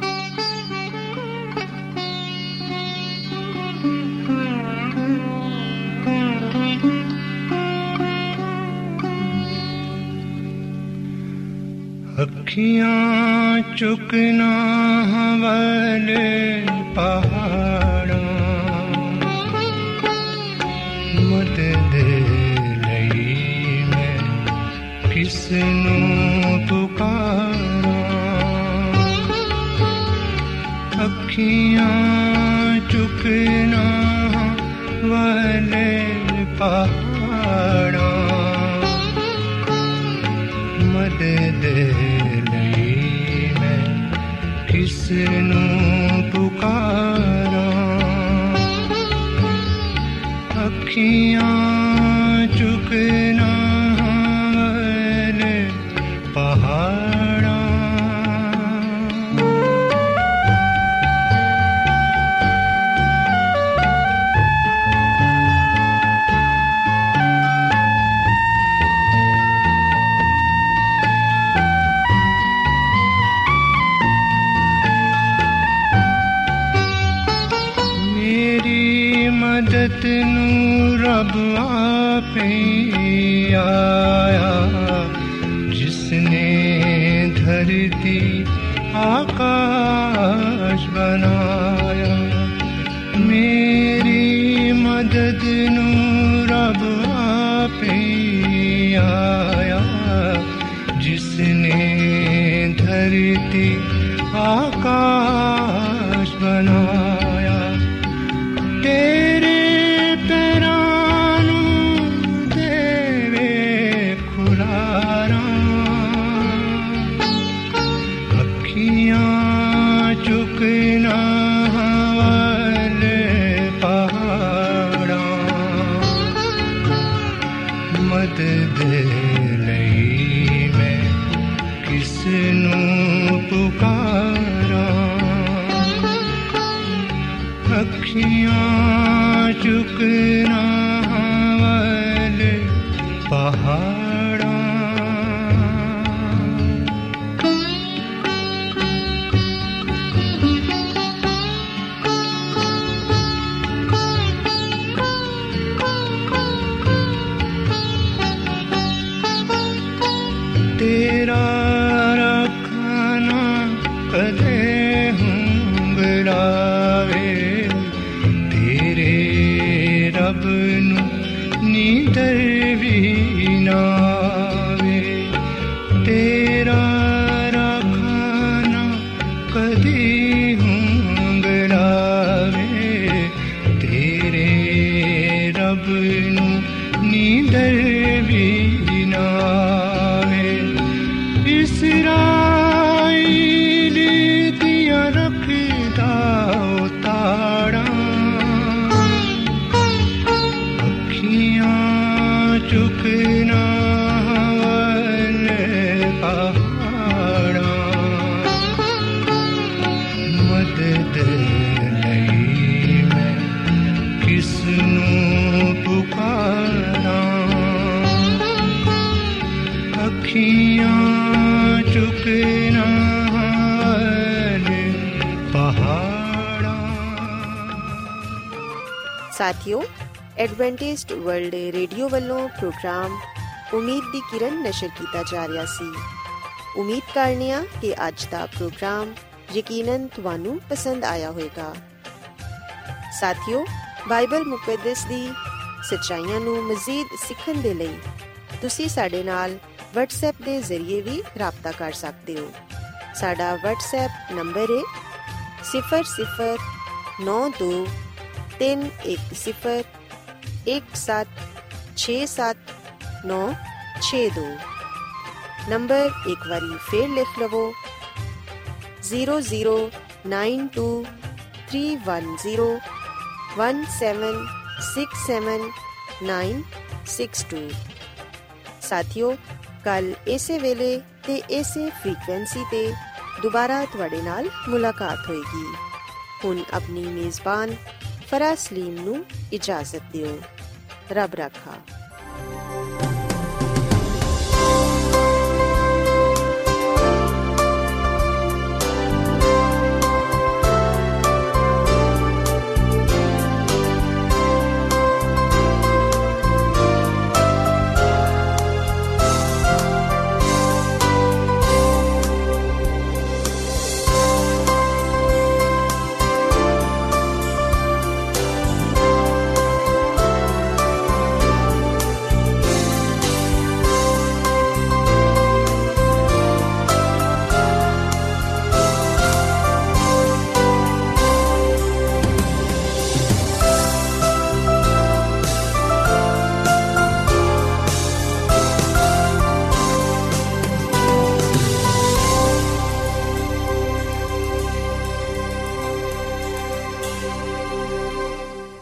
ਅੱਖੀਆਂ ਚੁੱਕਣਾ ਵਾਲੇ ਪਹਾੜਾਂ, ਮਦਦ ਲਈ ਮੈਂ ਕਿਸ ਨੂੰ ਪੁਕਾਰਾਂ। ਅੱਖੀਆਂ ਚੁੱਕਣਾ ਵਾਲੇ ਪਹਾੜਾਂ, ਮਦਦ ਲਈ ਮੈਂ ਕਿਸ ਨੂੰ ਪੁਕਾਰਾਂ। ਅੱਖੀਆਂ ਚੁੱਕਣਾ ਵਾਲੇ ਪਹਾੜਾਂ। ਮਦਦ ਨੂੰ ਰੱਬ ਆਪੇ ਆਇਆ, ਜਿਸਨੇ ਧਰਤੀ ਆਕਾਸ਼ ਬਣਾਇਆ। ਮੇਰੀ ਮਦਦ ਨੂੰ ਰੱਬ ਆਪੇ ਆਇਆ, ਜਿਸਨੇ ਧਰਤੀ ਆਕਾਸ਼ ਬਣਾਇਆ। ਅੱਖੀਆਂ ਚੁੱਕਣਾ ਵਾਲੇ ਪਹਾੜਾਂ। ਤੇਰਾ ਰੱਖਣਾ ਕਦੇ ਹੁੰਗਲਾਵੇ, ਤੇਰੇ ਰੱਬ ਨੂੰ ਨੀਂਦਰ ਵੀ ਨਾ ਆਵੇ। ਤੇਰਾ ਰੱਖਣਾ ਕਦੇ ਹੁੰਗਲਾਵੇ, ਤੇਰੇ ਰੱਬ ਨੂੰ ਨੀਂਦਰ ਵੀ ਨਾ ਆਵੇ। ਇਸਰਾਈਲ ਦੀਆਂ ਰੱਖਦਾ ਤਾੜਾਂ, ਅੱਖੀਆਂ ਚੁੱਕਣਾ ਵਾਲੇ ਪਹਾੜਾਂ। ਮਦਦ ਲਈ ਮੈਂ ਕਿਸ ਨੂੰ ਪੁਕਾਰਾਂ, ਅੱਖੀਆਂ ਚੁੱਕਣਾ ਵਾਲੇ ਪਹਾੜਾਂ। ਸਾਥੀਓ, ਐਡਵੈਂਟਿਸਟ ਵਰਲਡ ਰੇਡੀਓ ਵੱਲੋਂ ਪ੍ਰੋਗਰਾਮ ਉਮੀਦ ਦੀ ਕਿਰਨ ਨਸ਼ਰ ਕੀਤਾ ਜਾ ਰਿਹਾ ਸੀ। ਉਮੀਦ ਕਰਨੇ ਆ ਕਿ ਅੱਜ ਦਾ ਪ੍ਰੋਗਰਾਮ ਯਕੀਨਨ ਤੁਹਾਨੂੰ ਪਸੰਦ ਆਇਆ ਹੋਵੇਗਾ। ਸਾਥੀਓ, ਬਾਈਬਲ ਮੁਕੱਦਸ ਦੀ ਸੱਚਾਈਆਂ ਨੂੰ ਮਜ਼ੀਦ ਸਿੱਖਣ ਦੇ ਲਈ ਤੁਸੀਂ ਸਾਡੇ ਨਾਲ ਵਟਸਐਪ ਦੇ ਜ਼ਰੀਏ ਵੀ ਰਾਬਤਾ ਕਰ ਸਕਦੇ ਹੋ। ਸਾਡਾ ਵਟਸਐਪ ਨੰਬਰ ਹੈ ਸਿਫਰ ਸਿਫਰ ਨੌ ਦੋ ਤਿੰਨ ਇੱਕ ਸਿਫਰ ਇੱਕ ਸੱਤ ਛੇ ਸੱਤ ਨੌ ਛੇ ਦੋ। ਨੰਬਰ ਇੱਕ ਵਾਰੀ ਫੇਰ ਲਿਖ ਲਵੋ zero zero nine two three one zero one seven six seven nine six two. ਸਾਥੀਓ, ਕੱਲ ਇਸੇ ਵੇਲੇ ਤੇ ਇਸੇ ਫ੍ਰੀਕੁਐਂਸੀ ਤੇ ਦੁਬਾਰਾ ਤੁਹਾਡੇ ਨਾਲ ਮੁਲਾਕਾਤ ਹੋਏਗੀ। ਹੁਣ ਆਪਣੀ ਮੇਜ਼ਬਾਨ ਫਰਾਜ਼ ਸਲੀਮ ਨੂੰ ਇਜਾਜ਼ਤ ਦਿਓ। ਰੱਬ ਰਾਖਾ।